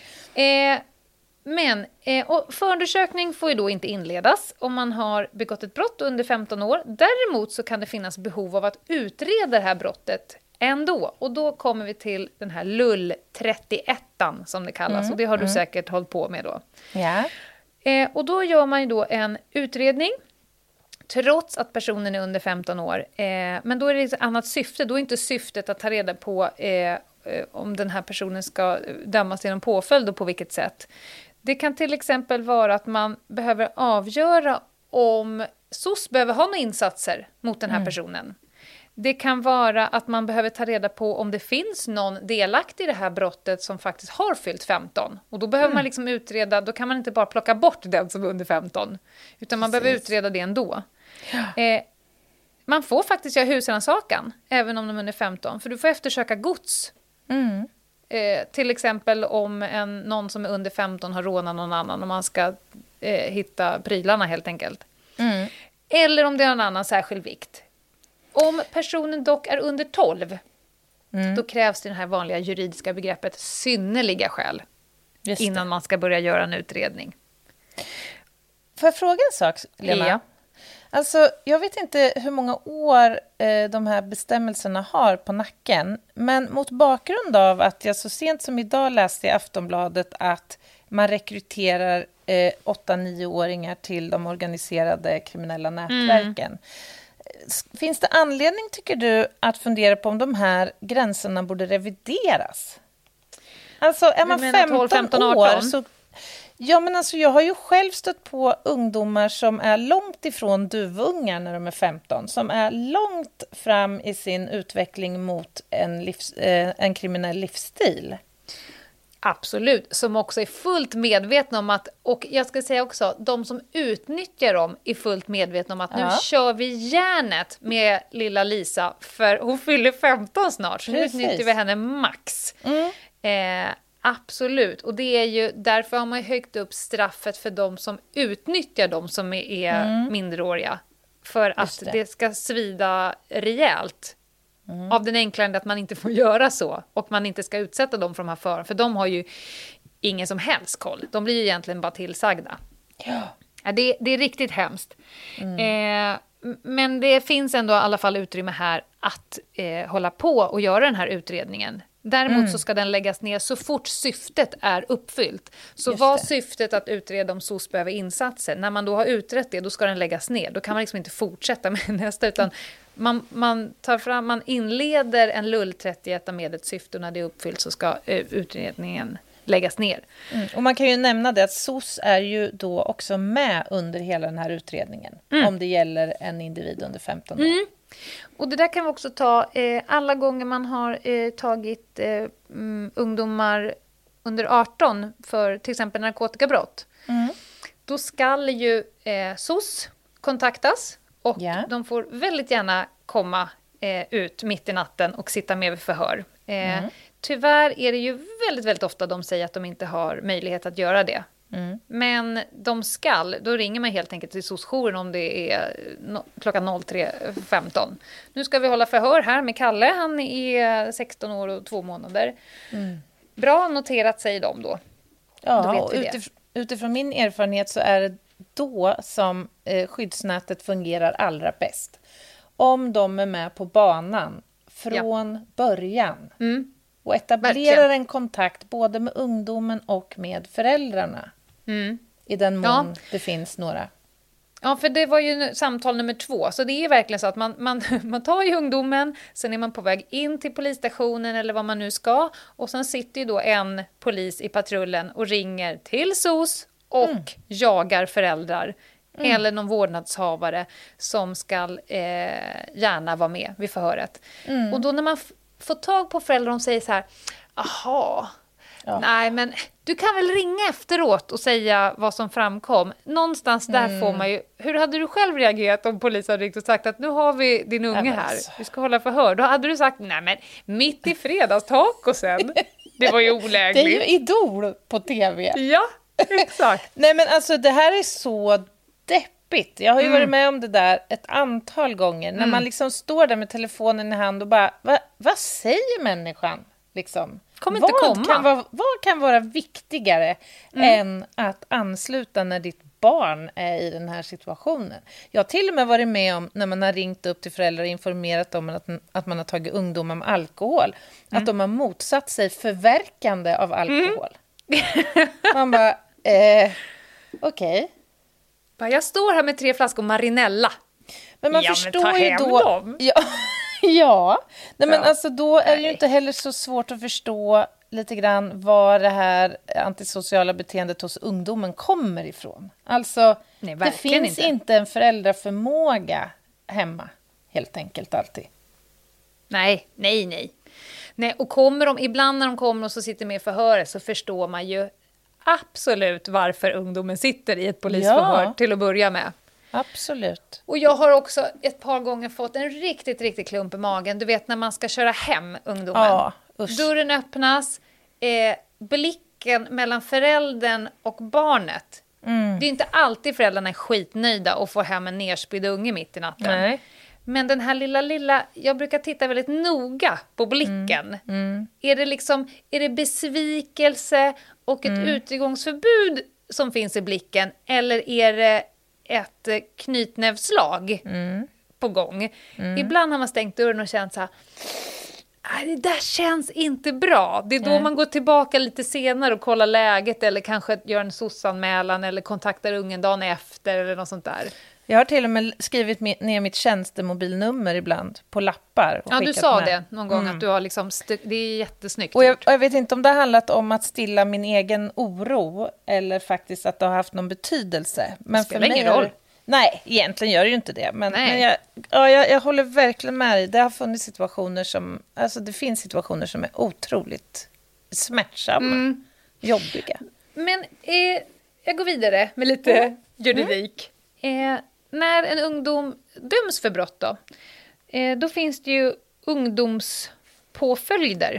Och förundersökning får ju då inte inledas om man har begått ett brott under 15 år. Däremot så kan det finnas behov av att utreda det här brottet ändå. Och då kommer vi till den här LUL 31 som det kallas. Och det har du säkert hållit på med då. Ja. Och då gör man ju då en utredning trots att personen är under 15 år. Men då är det ett annat syfte. Då är inte syftet att ta reda på om den här personen ska dömas till en påföljd och på vilket sätt. Det kan till exempel vara att man behöver avgöra om SOS behöver ha några insatser mot den här personen. Det kan vara att man behöver ta reda på om det finns någon delaktig i det här brottet som faktiskt har fyllt 15. Och då behöver man liksom utreda, då kan man inte bara plocka bort den som är under 15. Utan man behöver utreda det ändå. Man får faktiskt göra husrannsakan även om de är under 15. För du får eftersöka gods. Till exempel om någon som är under 15 har rånat någon annan och man ska hitta prylarna helt enkelt. Eller om det är en annan särskild vikt. Om personen dock är under 12 då krävs det här vanliga juridiska begreppet synnerliga skäl innan man ska börja göra en utredning. Får jag fråga en sak, Lena? Ja. Alltså, jag vet inte hur många år de här bestämmelserna har på nacken. Men mot bakgrund av att jag så sent som idag läste i Aftonbladet att man rekryterar 8-9-åringar till de organiserade kriminella nätverken. Finns det anledning, tycker du, att fundera på om de här gränserna borde revideras? Alltså, är man 15 år så... Ja, men alltså jag har ju själv stött på ungdomar som är långt ifrån duvungar när de är 15. Som är långt fram i sin utveckling mot en kriminell livsstil. Absolut, som också är fullt medvetna om att, och jag ska säga också, de som utnyttjar dem är fullt medvetna om att nu kör vi järnet med lilla Lisa, för hon fyller 15 snart, så nu utnyttjar vi henne max. Absolut, och det är ju därför har man höjt upp straffet för de som utnyttjar dem som är minderåriga. För att det ska svida rejält. Av den enklare att man inte får göra så. Och man inte ska utsätta dem för de här förarna. För de har ju ingen som helst koll. De blir ju egentligen bara tillsagda. Ja, det är riktigt hemskt. Men det finns ändå i alla fall utrymme här att hålla på och göra den här utredningen. Däremot så ska den läggas ner så fort syftet är uppfyllt. Så var syftet att utreda om SOS behöver insatser. När man då har utrett det, då ska den läggas ner. Då kan man liksom inte fortsätta med nästa, utan man inleder en LUL 31 med ett syfte, och när det är uppfyllt så ska utredningen läggas ner. Och man kan ju nämna det att SOS är ju då också med under hela den här utredningen. Om det gäller en individ under 15 år. Och det där kan vi också ta alla gånger man har tagit ungdomar under 18 för till exempel narkotikabrott. Då ska ju SOS kontaktas och de får väldigt gärna komma ut mitt i natten och sitta med vid förhör. Tyvärr är det ju väldigt, väldigt ofta de säger att de inte har möjlighet att göra det. Men då ringer man helt enkelt till SOS-jouren om det är klockan 03.15. Nu ska vi hålla förhör här med Kalle, han är 16 år och 2 månader. Bra noterat, säger de då. Ja, då vet och vi utifrån min erfarenhet så är det då som skyddsnätet fungerar allra bäst. Om de är med på banan från början. Och etablerar en kontakt både med ungdomen och med föräldrarna. I den mån det finns några. Ja, för det var ju samtal nummer 2. Så det är verkligen så att man tar ju ungdomen, sen är man på väg in till polisstationen eller vad man nu ska. Och sen sitter ju då en polis i patrullen och ringer till SOS och jagar föräldrar eller någon vårdnadshavare som ska gärna vara med vid förhöret. Och då när man får tag på föräldrar och säger så här, aha, nej men du kan väl ringa efteråt och säga vad som framkom. Någonstans där får man ju, hur hade du själv reagerat om polisen hade ringt och sagt att nu har vi din unge här, vi ska hålla förhör. Då hade du sagt, nej men mitt i fredagstacosen, det var ju olägligt. Det är ju Idol på tv. Ja, exakt. Nej men alltså det här är så deppigt. Jag har ju varit med om det där ett antal gånger. När man liksom står där med telefonen i hand och bara, vad säger människan? Liksom. Vad kan vara viktigare än att ansluta när ditt barn är i den här situationen? Jag har till och med varit med om när man har ringt upp till föräldrar och informerat om att man har tagit ungdomar med alkohol. Att de har motsatt sig förverkande av alkohol. Man bara, okej. Jag står här med 3 flaskor Marinella. Men man förstår ju då... Dem. Ja. Nej, men alltså då är det ju inte heller så svårt att förstå lite grann var det här antisociala beteendet hos ungdomen kommer ifrån. Alltså, det finns inte en föräldraförmåga hemma, helt enkelt alltid. Nej. Och ibland när de kommer och så sitter med i förhöret så förstår man ju absolut varför ungdomen sitter i ett polisförhör till att börja med. Absolut. Och jag har också ett par gånger fått en riktigt klump i magen. Du vet när man ska köra hem ungdomen. Ja, dörren öppnas, blicken mellan föräldern och barnet. Det är inte alltid föräldrarna är skitnöjda och får hem en nerspydd unge mitt i natten. Nej. Men den här lilla, jag brukar titta väldigt noga på blicken. Är det besvikelse och ett utegångsförbud som finns i blicken? Eller är det ett knytnävslag på gång? Ibland har man stängt dörren och känt så här, det där känns inte bra. Det är då man går tillbaka lite senare och kollar läget eller kanske gör en SOS-anmälan eller kontaktar ungen dagen efter eller något sånt där. Jag har till och med skrivit ner mitt tjänstemobilnummer ibland på lappar. Och du sa det någon gång att du har liksom, det är jättesnyggt. Och jag vet inte om det har handlat om att stilla min egen oro eller faktiskt att det har haft någon betydelse. Men det spelar ingen roll. Nej, egentligen gör det ju inte det. Men jag håller verkligen med dig. Det har funnits situationer som, alltså det finns situationer som är otroligt smärtsamma, jobbiga. Men jag går vidare med lite juridik. När en ungdom döms för brott då finns det ju ungdomspåföljder.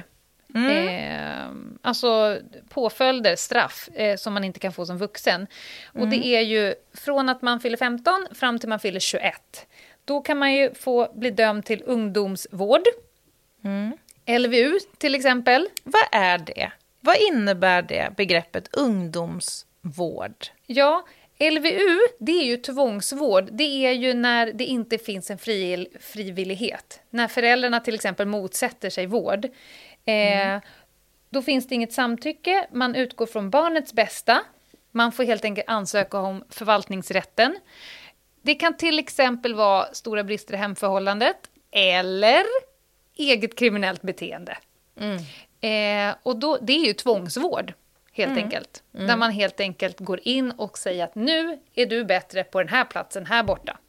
Alltså påföljder, straff som man inte kan få som vuxen. Och det är ju från att man fyller 15 fram till man fyller 21. Då kan man ju få bli dömd till ungdomsvård. LVU till exempel. Vad är det? Vad innebär det begreppet ungdomsvård? Ja, LVU, det är ju tvångsvård. Det är ju när det inte finns en frivillighet. När föräldrarna till exempel motsätter sig vård. Då finns det inget samtycke. Man utgår från barnets bästa. Man får helt enkelt ansöka om förvaltningsrätten. Det kan till exempel vara stora brister i hemförhållandet. Eller eget kriminellt beteende. Och då, det är ju tvångsvård. Helt enkelt. Där man helt enkelt går in och säger att nu är du bättre på den här platsen här borta.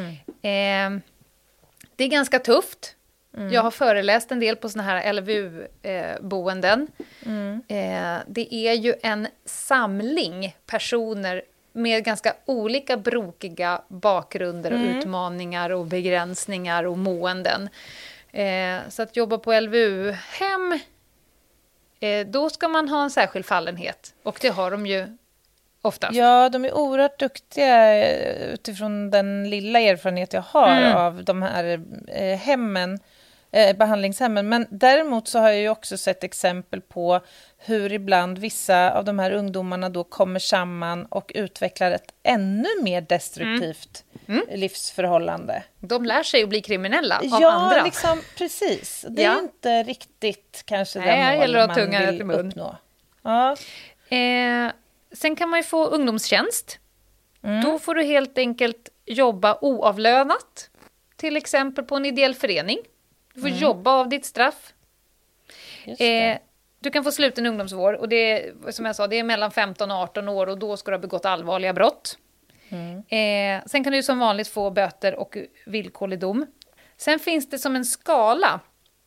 Det är ganska tufft. Jag har föreläst en del på såna här LVU-boenden. Det är ju en samling personer med ganska olika brokiga bakgrunder och utmaningar och begränsningar och måenden. Så att jobba på LVU-hem, då ska man ha en särskild fallenhet. Och det har de ju oftast. Ja, de är oerhört duktiga utifrån den lilla erfarenhet jag har av de här hemmen, behandlingshemmen. Men däremot så har jag ju också sett exempel på hur ibland vissa av de här ungdomarna då kommer samman och utvecklar ett ännu mer destruktivt livsförhållande. De lär sig att bli kriminella av andra. Ja, liksom, precis. Det är ju inte riktigt kanske den mål man vill uppnå. Ja. Sen kan man ju få ungdomstjänst. Då får du helt enkelt jobba oavlönat. Till exempel på en ideell förening. Du får jobba av ditt straff. du kan få sluten ungdomsvård och det är, som jag sa, det är mellan 15 och 18 år och då ska du ha begått allvarliga brott. Sen kan du som vanligt få böter och villkorlig dom. Sen finns det som en skala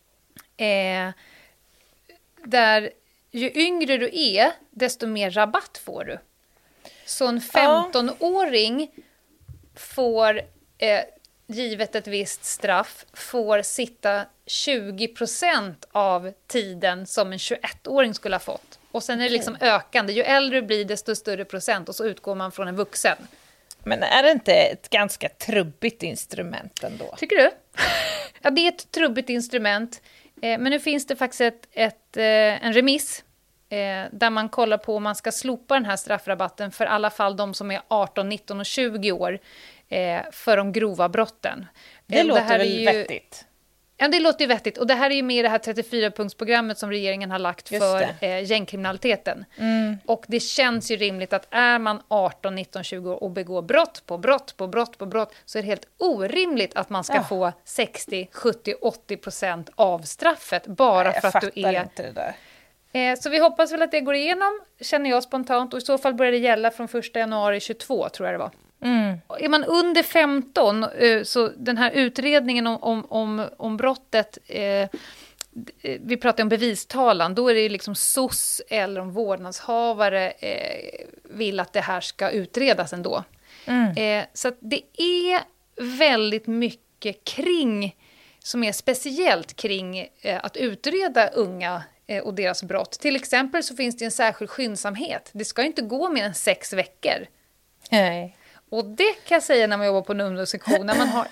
där ju yngre du är, desto mer rabatt får du. Så en 15-åring får, givet ett visst straff, får sitta 20% av tiden som en 21-åring skulle ha fått. Och sen är det liksom ökande. Ju äldre du blir, desto större procent. Och så utgår man från en vuxen. Men är det inte ett ganska trubbigt instrument ändå? Tycker du? Ja, det är ett trubbigt instrument. Men nu finns det faktiskt en remiss där man kollar på om man ska slopa den här straffrabatten för alla fall de som är 18, 19 och 20 år för de grova brotten. Det låter väl vettigt? Ja, det låter ju vettigt. Och det här är ju med i det här 34-punktsprogrammet som regeringen har lagt för gängkriminaliteten. Och det känns ju rimligt att är man 18, 19, 20 år och begår brott på brott så är det helt orimligt att man ska få 60, 70, 80% av straffet bara för att du är... Inte det där. Så vi hoppas väl att det går igenom, känner jag spontant. Och i så fall börjar det gälla från 1 januari 22, tror jag det var. Är man under 15, så den här utredningen om brottet, vi pratar om bevistalan, då är det liksom SOS eller om vårdnadshavare vill att det här ska utredas ändå. Så att det är väldigt mycket kring, som är speciellt kring att utreda unga och deras brott. Till exempel så finns det en särskild skyndsamhet. Det ska inte gå mer än 6 veckor. Nej. Och det kan jag säga när man jobbar på en ungdomssektion, när man har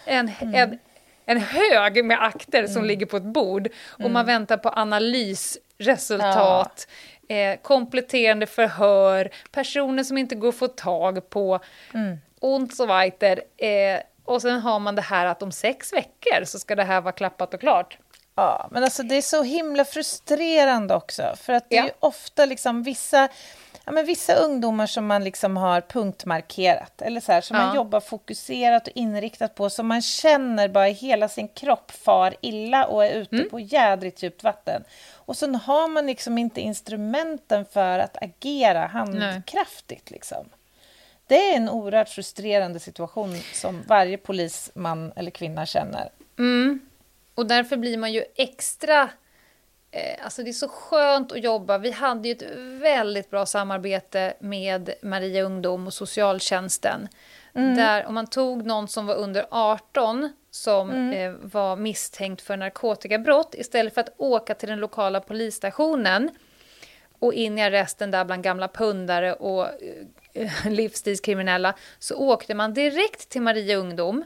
en hög med akter som ligger på ett bord och man väntar på analysresultat, kompletterande förhör, personer som inte går att få tag på och så vidare. Och sen har man det här att om 6 veckor så ska det här vara klappat och klart. Ja, men alltså det är så himla frustrerande också. För att det är ju ofta liksom vissa ungdomar som man liksom har punktmarkerat. Eller så här, som man jobbar fokuserat och inriktat på. Som man känner bara i hela sin kropp far illa och är ute på jädrigt djupt vatten. Och så har man liksom inte instrumenten för att agera handkraftigt liksom. Det är en oerhört frustrerande situation som varje polisman eller kvinna känner. Och därför blir man ju extra... Alltså det är så skönt att jobba. Vi hade ju ett väldigt bra samarbete med Maria Ungdom och socialtjänsten. Där om man tog någon som var under 18 som var misstänkt för narkotikabrott, istället för att åka till den lokala polisstationen och in i arresten där bland gamla pundare och livsstilskriminella, så åkte man direkt till Maria Ungdom.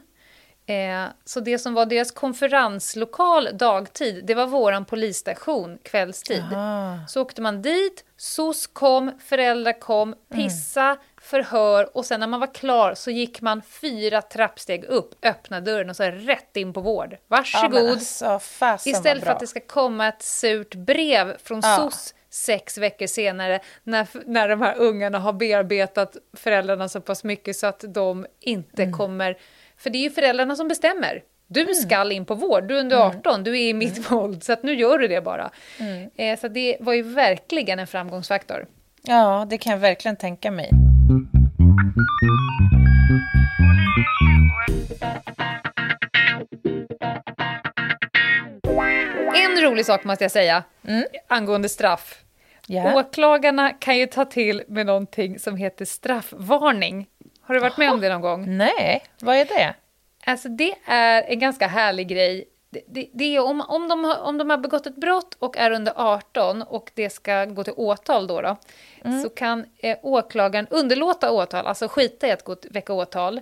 Så det som var deras konferenslokal dagtid, det var våran polisstation kvällstid. Så åkte man dit, SOS kom, föräldrar kom, pissa, förhör, och sen när man var klar så gick man 4 trappsteg upp, öppnade dörren och så rätt in på vård. Varsågod. Alltså, istället för att det ska komma ett surt brev från SOS 6 veckor senare när de här ungarna har bearbetat föräldrarna så pass mycket så att de inte kommer... För det är ju föräldrarna som bestämmer. Du ska in på vård, du är under 18, du är i mitt våld, så att nu gör du det bara. Så det var ju verkligen en framgångsfaktor. Ja, det kan jag verkligen tänka mig. En rolig sak måste jag säga angående straff. Åklagarna kan ju ta till med någonting som heter straffvarning. Har du varit med om det någon gång? Nej, vad är det? Alltså det är en ganska härlig grej. Det är om de har begått ett brott och är under 18 och det ska gå till åtal då så kan åklagaren underlåta åtal, alltså skita i att väcka åtal.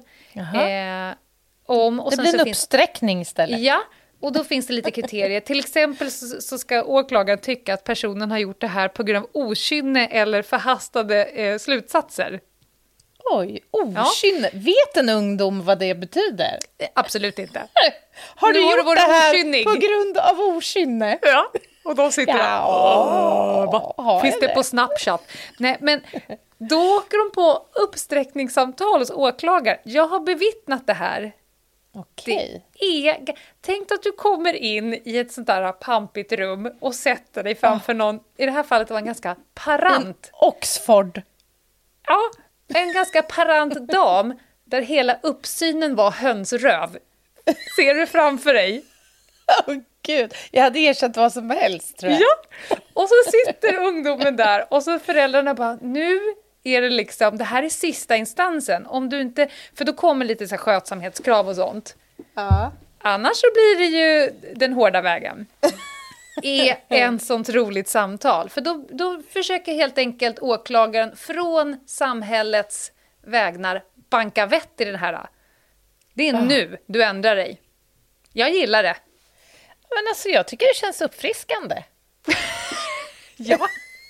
Och det blir en uppsträckning istället. Ja, och då finns det lite kriterier. Till exempel så ska åklagaren tycka att personen har gjort det här på grund av okynne eller förhastade slutsatser. Oj, okynne. Vet en ungdom vad det betyder? Absolut inte. Har du gjort det här på grund av okynne? Ja, och de sitter där. Finns det på Snapchat? Nej, men då åker de på uppsträckningssamtal hos åklagare. Jag har bevittnat det här. Okej. Tänk att du kommer in i ett sånt där pampigt rum och sätter dig framför någon, i det här fallet var en ganska parant. Oxford. Ja, en ganska parant dam där hela uppsynen var hönsröv. Ser du framför dig? Åh gud, jag hade erkänt vad som helst tror jag. Ja, och så sitter ungdomen där och så föräldrarna bara, nu är det liksom, det här är sista instansen. Om du inte, för då kommer lite så här skötsamhetskrav och sånt. Ja. Annars så blir det ju den hårda vägen. Är en sånt roligt samtal. För då försöker helt enkelt åklagaren från samhällets vägnar banka vett i den här. Det är nu du ändrar dig. Jag gillar det. Men alltså jag tycker det känns uppfriskande. Ja.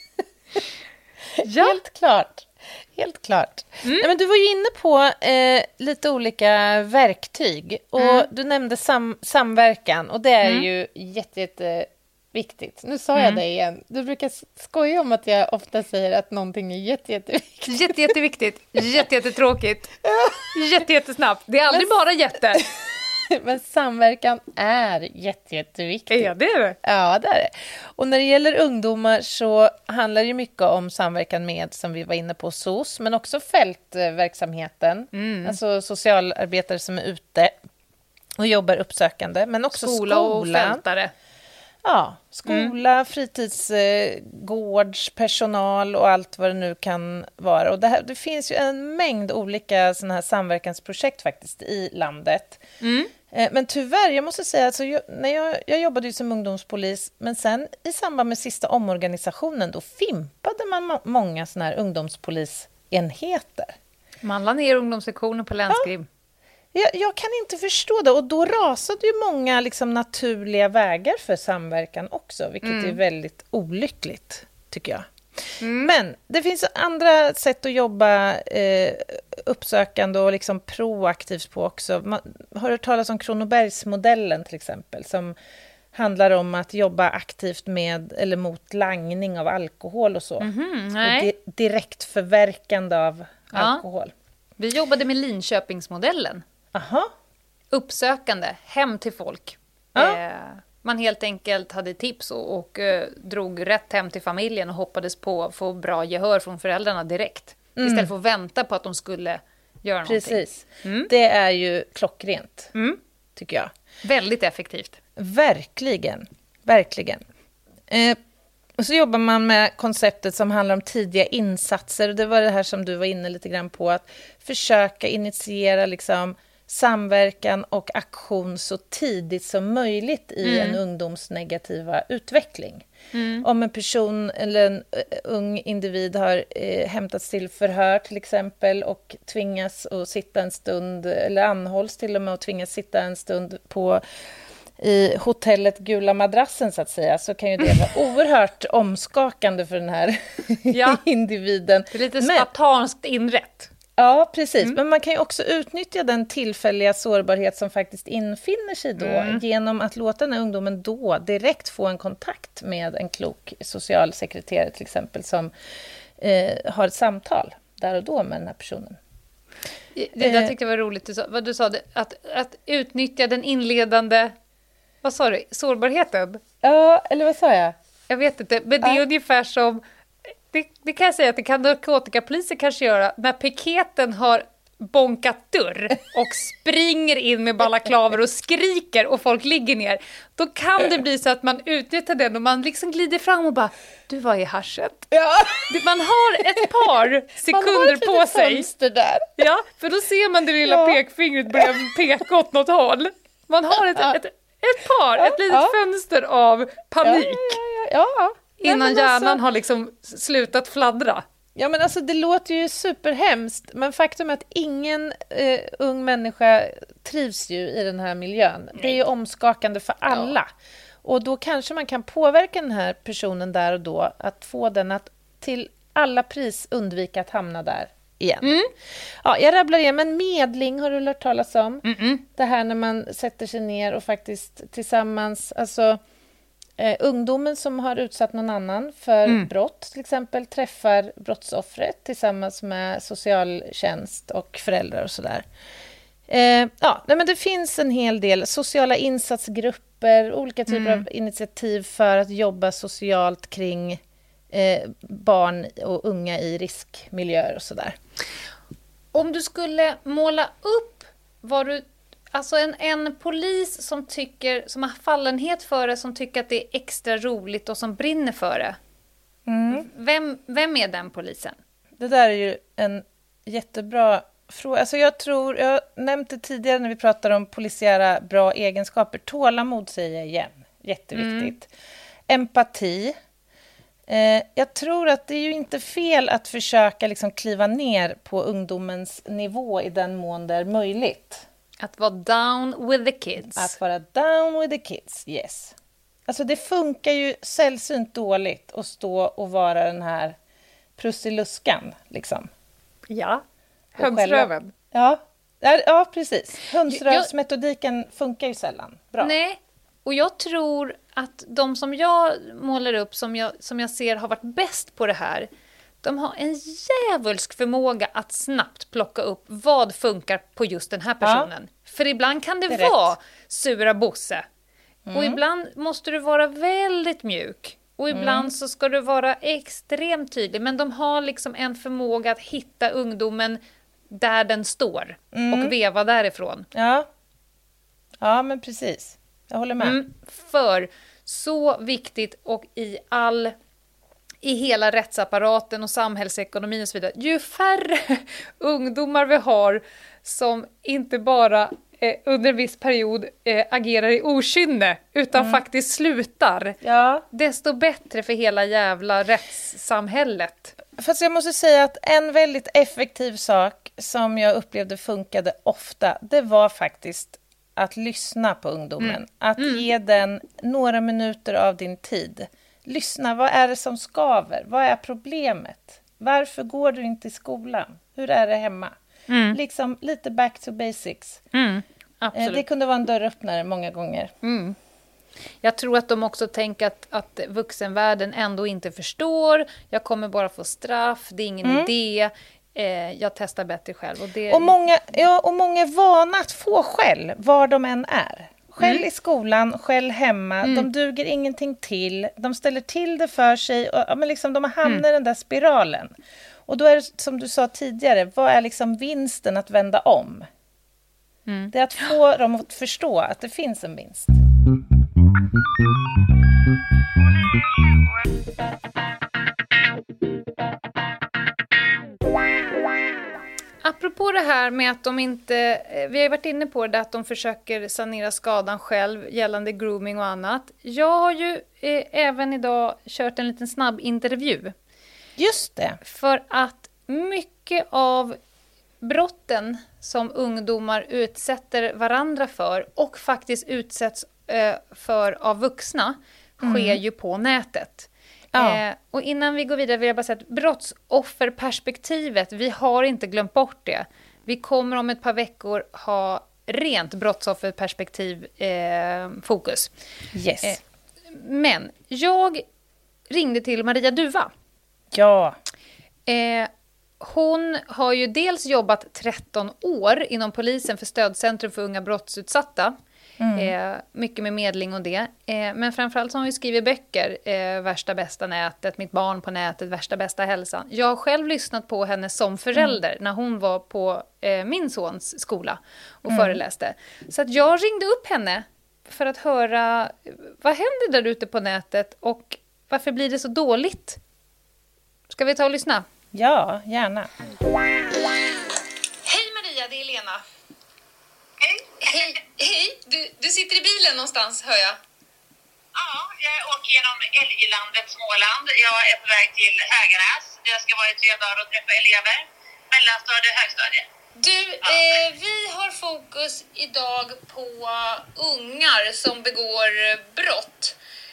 Helt klart. Helt klart. Nej, men du var ju inne på lite olika verktyg. Och du nämnde samverkan. Och det är ju jätteviktigt. Nu sa jag det igen. Du brukar skoja om att jag ofta säger att någonting är jätteviktigt. Jätteviktigt. Jättetråkigt. Jättesnabbt. Det är aldrig bara jätte. Men samverkan är jätteviktigt. Är det? Ja, det är det. Och när det gäller ungdomar så handlar det mycket om samverkan med, som vi var inne på, SOS, men också fältverksamheten. Alltså socialarbetare som är ute och jobbar uppsökande, men också skola och fältare. Ja, skola, fritidsgårdspersonal och allt vad det nu kan vara. Och det finns ju en mängd olika såna här samverkansprojekt faktiskt i landet. Men tyvärr, jag måste säga, alltså, när jag jobbade ju som ungdomspolis, men sen i samband med sista omorganisationen, då fimpade man många såna här ungdomspolisenheter. Man la ner ungdomssektionen på länskrim. Jag kan inte förstå det. Och då rasade ju många liksom naturliga vägar för samverkan också, vilket är väldigt olyckligt, tycker jag. Men det finns andra sätt att jobba uppsökande och liksom proaktivt på också. Man har hört talas om Kronobergsmodellen till exempel, som handlar om att jobba aktivt med eller mot langning av alkohol och så. Och direkt förverkande av alkohol. Vi jobbade med Linköpingsmodellen. Aha. Uppsökande, hem till folk. Man helt enkelt hade tips och drog rätt hem till familjen och hoppades på att få bra gehör från föräldrarna direkt. Istället för att vänta på att de skulle göra någonting. Precis. Det är ju klockrent, tycker jag. Väldigt effektivt. Verkligen. Verkligen. Och så jobbar man med konceptet som handlar om tidiga insatser. Och det var det här som du var inne lite grann på. Att försöka initiera liksom samverkan och aktion så tidigt som möjligt i en ungdoms negativa utveckling. Om en person eller en ung individ har hämtats till förhör till exempel och tvingas att sitta en stund, eller anhålls till och med och tvingas sitta en stund på i hotellet Gula madrassen så att säga, så kan ju det vara oerhört omskakande för den här individen. Det är lite spartanskt inrätt. Ja, precis. Men man kan ju också utnyttja den tillfälliga sårbarhet som faktiskt infinner sig då genom att låta den här ungdomen då direkt få en kontakt med en klok socialsekreterare till exempel som har ett samtal där och då med den här personen. Det där tyckte jag var roligt, vad du sa, att utnyttja den inledande, vad sa du, sårbarheten? Ja, eller vad sa jag? Jag vet inte, men det är ungefär som, det kan jag säga att det kan narkotikapoliser kanske göra, när piketen har bonkat dörr och springer in med balaklaver och skriker och folk ligger ner. Då kan det bli så att man utnyttjar den och man liksom glider fram och bara, du var i haschet. Ja. Man har ett par sekunder på sig. Där. Ja, för då ser man det lilla pekfingret börja peka åt något håll. Man har ett litet fönster av panik. Innan hjärnan har liksom slutat fladdra. Ja, men alltså det låter ju superhemskt, men faktum är att ingen ung människa trivs ju i den här miljön. Det är ju omskakande för alla. Och då kanske man kan påverka den här personen där och då, att få den att till alla pris undvika att hamna där igen. Ja, jag rabblar igen, men medling har du hört talas om. Det här när man sätter sig ner och faktiskt tillsammans, alltså ungdomen som har utsatt någon annan för brott till exempel träffar brottsoffret tillsammans med socialtjänst och föräldrar och sådär. Men det finns en hel del sociala insatsgrupper, olika typer av initiativ för att jobba socialt kring barn och unga i riskmiljöer och sådär. Om du skulle måla upp alltså en polis som har fallenhet för det, som tycker att det är extra roligt och som brinner för det. Vem är den polisen? Det där är ju en jättebra fråga. Alltså jag nämnde tidigare när vi pratade om polisiära bra egenskaper. Tålamod säger jag igen. Jätteviktigt. Empati. Jag tror att det är ju inte fel att försöka liksom kliva ner på ungdomens nivå i den mån det är möjligt. Att vara down with the kids. Att vara down with the kids, yes. Alltså det funkar ju sällsynt dåligt att stå och vara den här prussiluskan, liksom. Ja, hönsröven. Ja, precis. Hönsrövsmetodiken funkar ju sällan bra. Nej, och jag tror att de som jag målar upp, som jag ser har varit bäst på det här, de har en djävulsk förmåga att snabbt plocka upp vad funkar på just den här personen. Ja. För ibland kan det vara sura Bosse. Och ibland måste du vara väldigt mjuk. Och ibland så ska du vara extremt tydlig. Men de har liksom en förmåga att hitta ungdomen där den står. Och veva därifrån. Ja, men precis. Jag håller med. För så viktigt och i hela rättsapparaten och samhällsekonomin och så vidare. Ju färre ungdomar vi har som inte bara under en viss period agerar i okynne utan faktiskt slutar. Ja. Desto bättre för hela jävla rättssamhället. Fast jag måste säga att en väldigt effektiv sak som jag upplevde funkade ofta, det var faktiskt att lyssna på ungdomen. Att ge den några minuter av din tid. Lyssna, vad är det som skaver? Vad är problemet? Varför går du inte i skolan? Hur är det hemma? Liksom lite back to basics. Absolut. Det kunde vara en dörröppnare många gånger. Jag tror att de också tänker att vuxenvärlden ändå inte förstår. Jag kommer bara få straff, det är ingen idé. Jag testar bättre själv. Och många är vana att få skäll var de än är. Skäll i skolan, skäll hemma. De duger ingenting till. De ställer till det för sig. Men liksom, de har hamnat i den där spiralen. Och då är det, som du sa tidigare, vad är liksom vinsten att vända om? Det är att få dem att förstå att det finns en vinst. Apropå det här med att de inte... Vi har ju varit inne på det, att de försöker sanera skadan själv gällande grooming och annat. Jag har ju även idag kört en liten snabb intervju. Just det. För att mycket av brotten som ungdomar utsätter varandra för och faktiskt utsätts för av vuxna sker ju på nätet. Ja. Och innan vi går vidare vill jag bara säga att brottsofferperspektivet, vi har inte glömt bort det. Vi kommer om ett par veckor ha rent brottsofferperspektiv fokus. Yes. Men jag ringde till Maria Duva. Ja. Hon har ju dels jobbat 13 år inom polisen för stödcentrum för unga brottsutsatta. Mycket med medling och det. Men framförallt så har hon ju skrivit böcker. Värsta bästa nätet, Mitt barn på nätet, Värsta bästa hälsan. Jag har själv lyssnat på henne som förälder när hon var på min sons skola och föreläste. Så att jag ringde upp henne för att höra vad händer där ute på nätet och varför blir det så dåligt? Ska vi ta och lyssna? Ja, gärna. Hej Maria, det är Lena. Hej. Du sitter i bilen någonstans, hör jag. Ja, jag åker genom Älglandet, Småland. Jag är på väg till Höganäs. Jag ska vara i 3 dagar och träffa elever. Mellanstadie och högstadie. Du, vi har fokus idag på ungar som begår brott.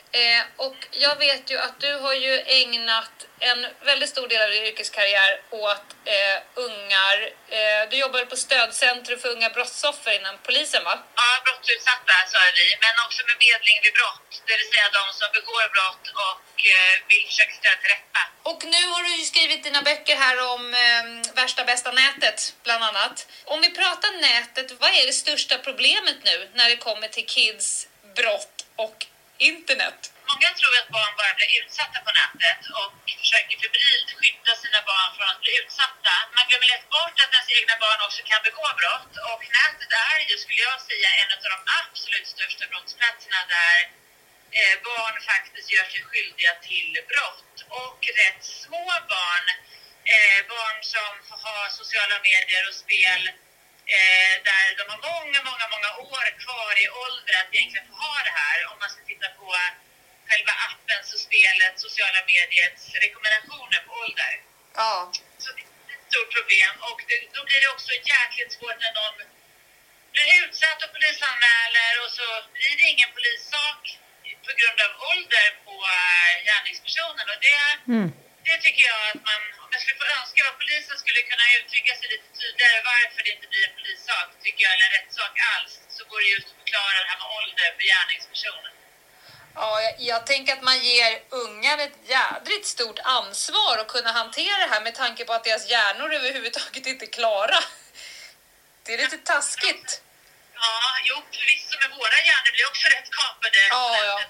Och jag vet ju att du har ju ägnat en väldigt stor del av din yrkeskarriär åt ungar. Du jobbar på stödcentrum för unga brottsoffer inom polisen, va? Ja, brottsutsatta sa vi, men också med medling vid brott. Det vill säga de som begår brott och vill försöka ställa till rätta. Och nu har du ju skrivit dina böcker här om värsta bästa nätet, bland annat. Om vi pratar nätet, vad är det största problemet nu när det kommer till kids, brott och internet? Många tror att barn bara blir utsatta på nätet och försöker febrilt skydda sina barn från att bli utsatta. Man glömmer lätt bort att ens egna barn också kan begå brott. Och nätet är ju, skulle jag säga, en av de absolut största brottsplatserna där barn faktiskt gör sig skyldiga till brott. Och rätt små barn, barn som har sociala medier och spel, där de har många år kvar i ålder att egentligen få ha det här. Om man ska titta på själva appens och spelet, sociala mediets rekommendationer på ålder. Ja. Så det är ett stort problem. Och då blir det också jäkligt svårt när någon blir utsatt och polisanmäler och så blir det ingen polissak på grund av ålder på gärningspersonen. Och det tycker jag att man, om jag skulle få önska vad polisen skulle kunna uttrycka sig lite tydligare varför det inte blir en polissak, tycker jag, eller en rättssak alls, så går det just att förklara det här med ålder för gärningspersonen. Ja, jag tänker att man ger ungar ett jädrigt stort ansvar att kunna hantera det här med tanke på att deras hjärnor överhuvudtaget inte är klara. Det är lite taskigt. Ja, jo, förvisso, med våra hjärnor blir också rätt kapade. Ja.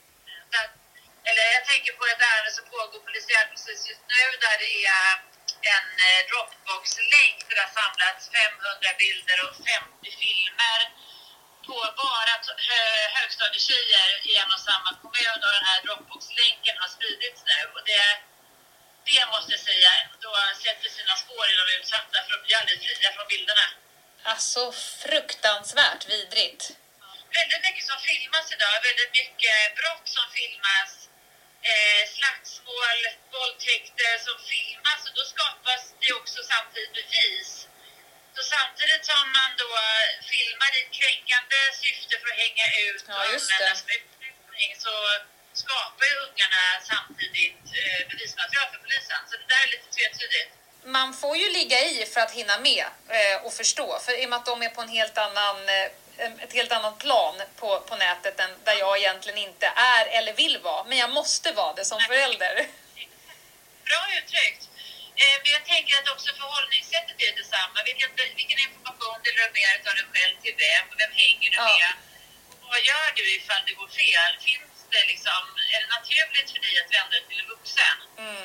Eller jag tänker på ett ärende som pågår polisiärt precis just nu där det är en Dropbox-länk där det har samlats 500 bilder och 50 filmer på bara högstadietjejer i en och samma kommun, och den här Dropbox-länken har spridits nu. Och det måste jag säga då sätter sina spår i de utsatta, för de blir aldrig fria från bilderna. Alltså fruktansvärt vidrigt. Väldigt mycket som filmas idag, väldigt mycket brott som filmas, slagsmål, våldtäkter som filmas, och då skapas det också samtidigt bevis. Så samtidigt som man då filmar i kränkande syfte för att hänga ut och använda som utbildning, så skapar ju ungarna samtidigt bevismaterial för polisen. Så det där är lite tvetydigt. Man får ju ligga i för att hinna med och förstå. För i och med att de är på ett helt annat plan på nätet än där jag egentligen inte är eller vill vara. Men jag måste vara det som förälder. Bra uttryckt. Men jag tänker att också förhållningssättet är detsamma. Vilken information delar du med dig av dig själv till vem? Vem hänger du med? Och vad gör du ifall det går fel? Finns det liksom, är det naturligt för dig att vända dig till en vuxen?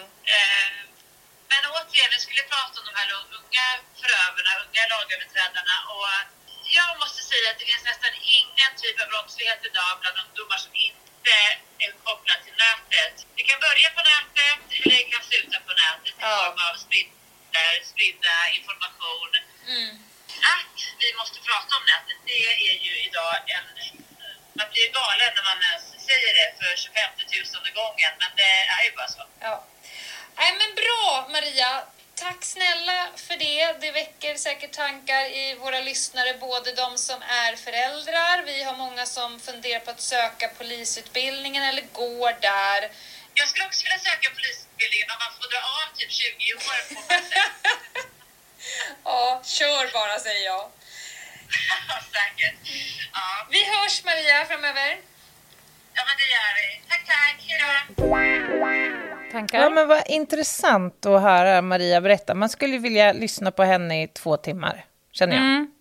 Men återigen, vi skulle prata om de här unga förövarna, unga lagöverträdarna, och jag måste säga att det finns nästan ingen typ av brottslighet idag bland ungdomar som inte är kopplad till nätet. Det kan börja på nätet eller det kan sluta på nätet i form av spridda information. Att vi måste prata om nätet, det är ju idag man blir galen när man säger det för 25,000 gången, men det är ju bara så. Ja. Nej, men bra Maria, tack snälla för det. Det väcker säkert tankar i våra lyssnare, både de som är föräldrar. Vi har många som funderar på att söka polisutbildningen eller går där. Jag skulle också vilja söka polisutbildningen om man får dra av typ 20 år på sig. Ja, kör bara, säger jag. Säkert. Ja. Vi hörs Maria framöver. Ja, men det gör vi. Tack. Hejdå. Tankar? Ja, men vad intressant att höra Maria berätta. Man skulle vilja lyssna på henne i 2 timmar, känner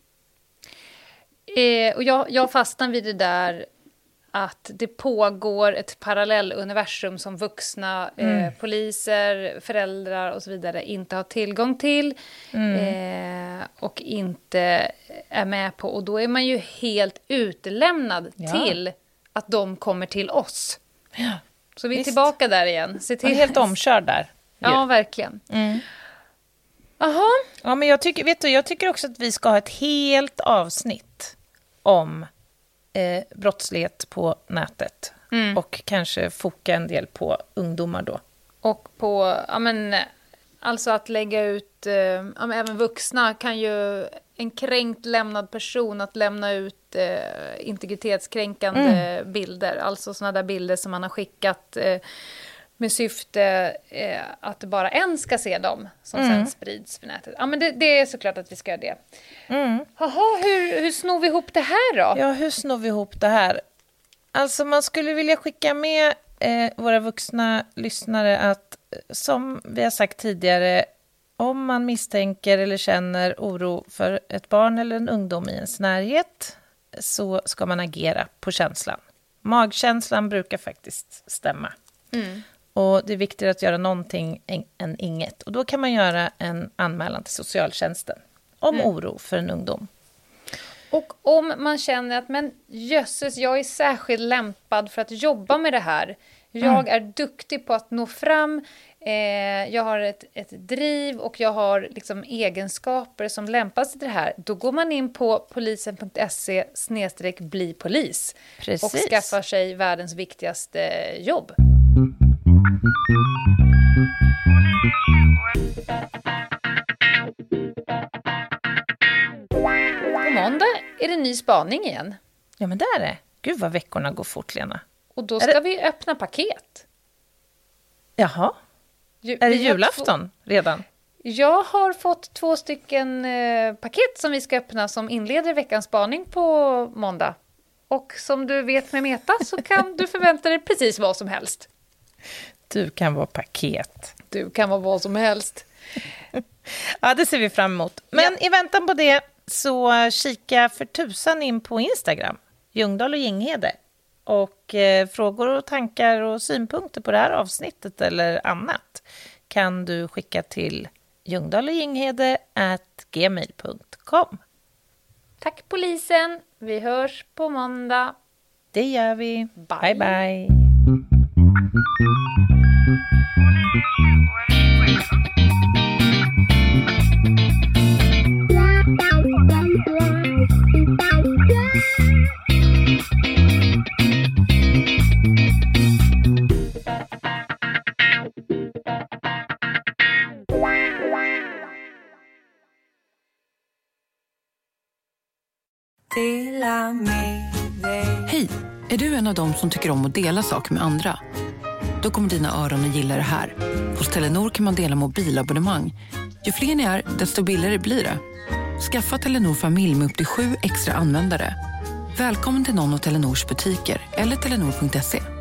jag. Och jag fastnar vid det där att det pågår ett parallelluniversum som vuxna poliser, föräldrar och så vidare inte har tillgång till och inte är med på. Och då är man ju helt utlämnad till att de kommer till oss. Ja. Så vi är tillbaka där igen. Se till. Helt omkörd där. Ja, verkligen. Jaha. Ja, men jag tycker också att vi ska ha ett helt avsnitt om brottslighet på nätet. Och kanske foka en del på ungdomar då. Och på, alltså att lägga ut, även vuxna kan ju en kränkt lämnad person att lämna ut integritetskränkande bilder. Alltså sådana där bilder som man har skickat med syfte att bara en ska se dem som sen sprids för nätet. Ja, men det är såklart att vi ska göra det. Jaha, hur snor vi ihop det här då? Ja, hur snor vi ihop det här? Alltså man skulle vilja skicka med våra vuxna lyssnare att, som vi har sagt tidigare, om man misstänker eller känner oro för ett barn eller en ungdom i ens närhet så ska man agera på känslan. Magkänslan brukar faktiskt stämma. Och det är viktigt att göra någonting än inget. Och då kan man göra en anmälan till socialtjänsten om oro för en ungdom. Och om man känner att men jösses, jag är särskilt lämpad för att jobba med det här. Jag är duktig på att nå fram. Jag har ett driv och jag har liksom egenskaper som lämpar sig till det här. Då går man in på polisen.se/blipolis och skaffar sig världens viktigaste jobb. På måndag är det ny spaning igen. Ja, men det är det. Gud vad veckorna går fort, Lena. Och då ska vi öppna paket. Jaha. Är det julafton redan? Jag har fått 2 stycken paket som vi ska öppna som inleder veckans spaning på måndag. Och som du vet med Meta så kan du förvänta dig precis vad som helst. Du kan vara paket. Du kan vara vad som helst. Ja, det ser vi fram emot. Men i väntan på det så kika för tusan in på Instagram. Ljungdahl och Ginghede. Och frågor och tankar och synpunkter på det här avsnittet eller annat kan du skicka till ljungdahloginghede@gmail.com. Tack polisen. Vi hörs på måndag. Det gör vi. Bye. Bye bye. Hej, är du en av dem som tycker om att dela saker med andra? Då kommer dina öron att gilla det här. Hos Telenor kan man dela mobilabonnemang. Ju fler ni är, desto billigare blir det. Skaffa Telenor familj med upp till 7 extra användare. Välkommen till någon av Telenors butiker eller telenor.se.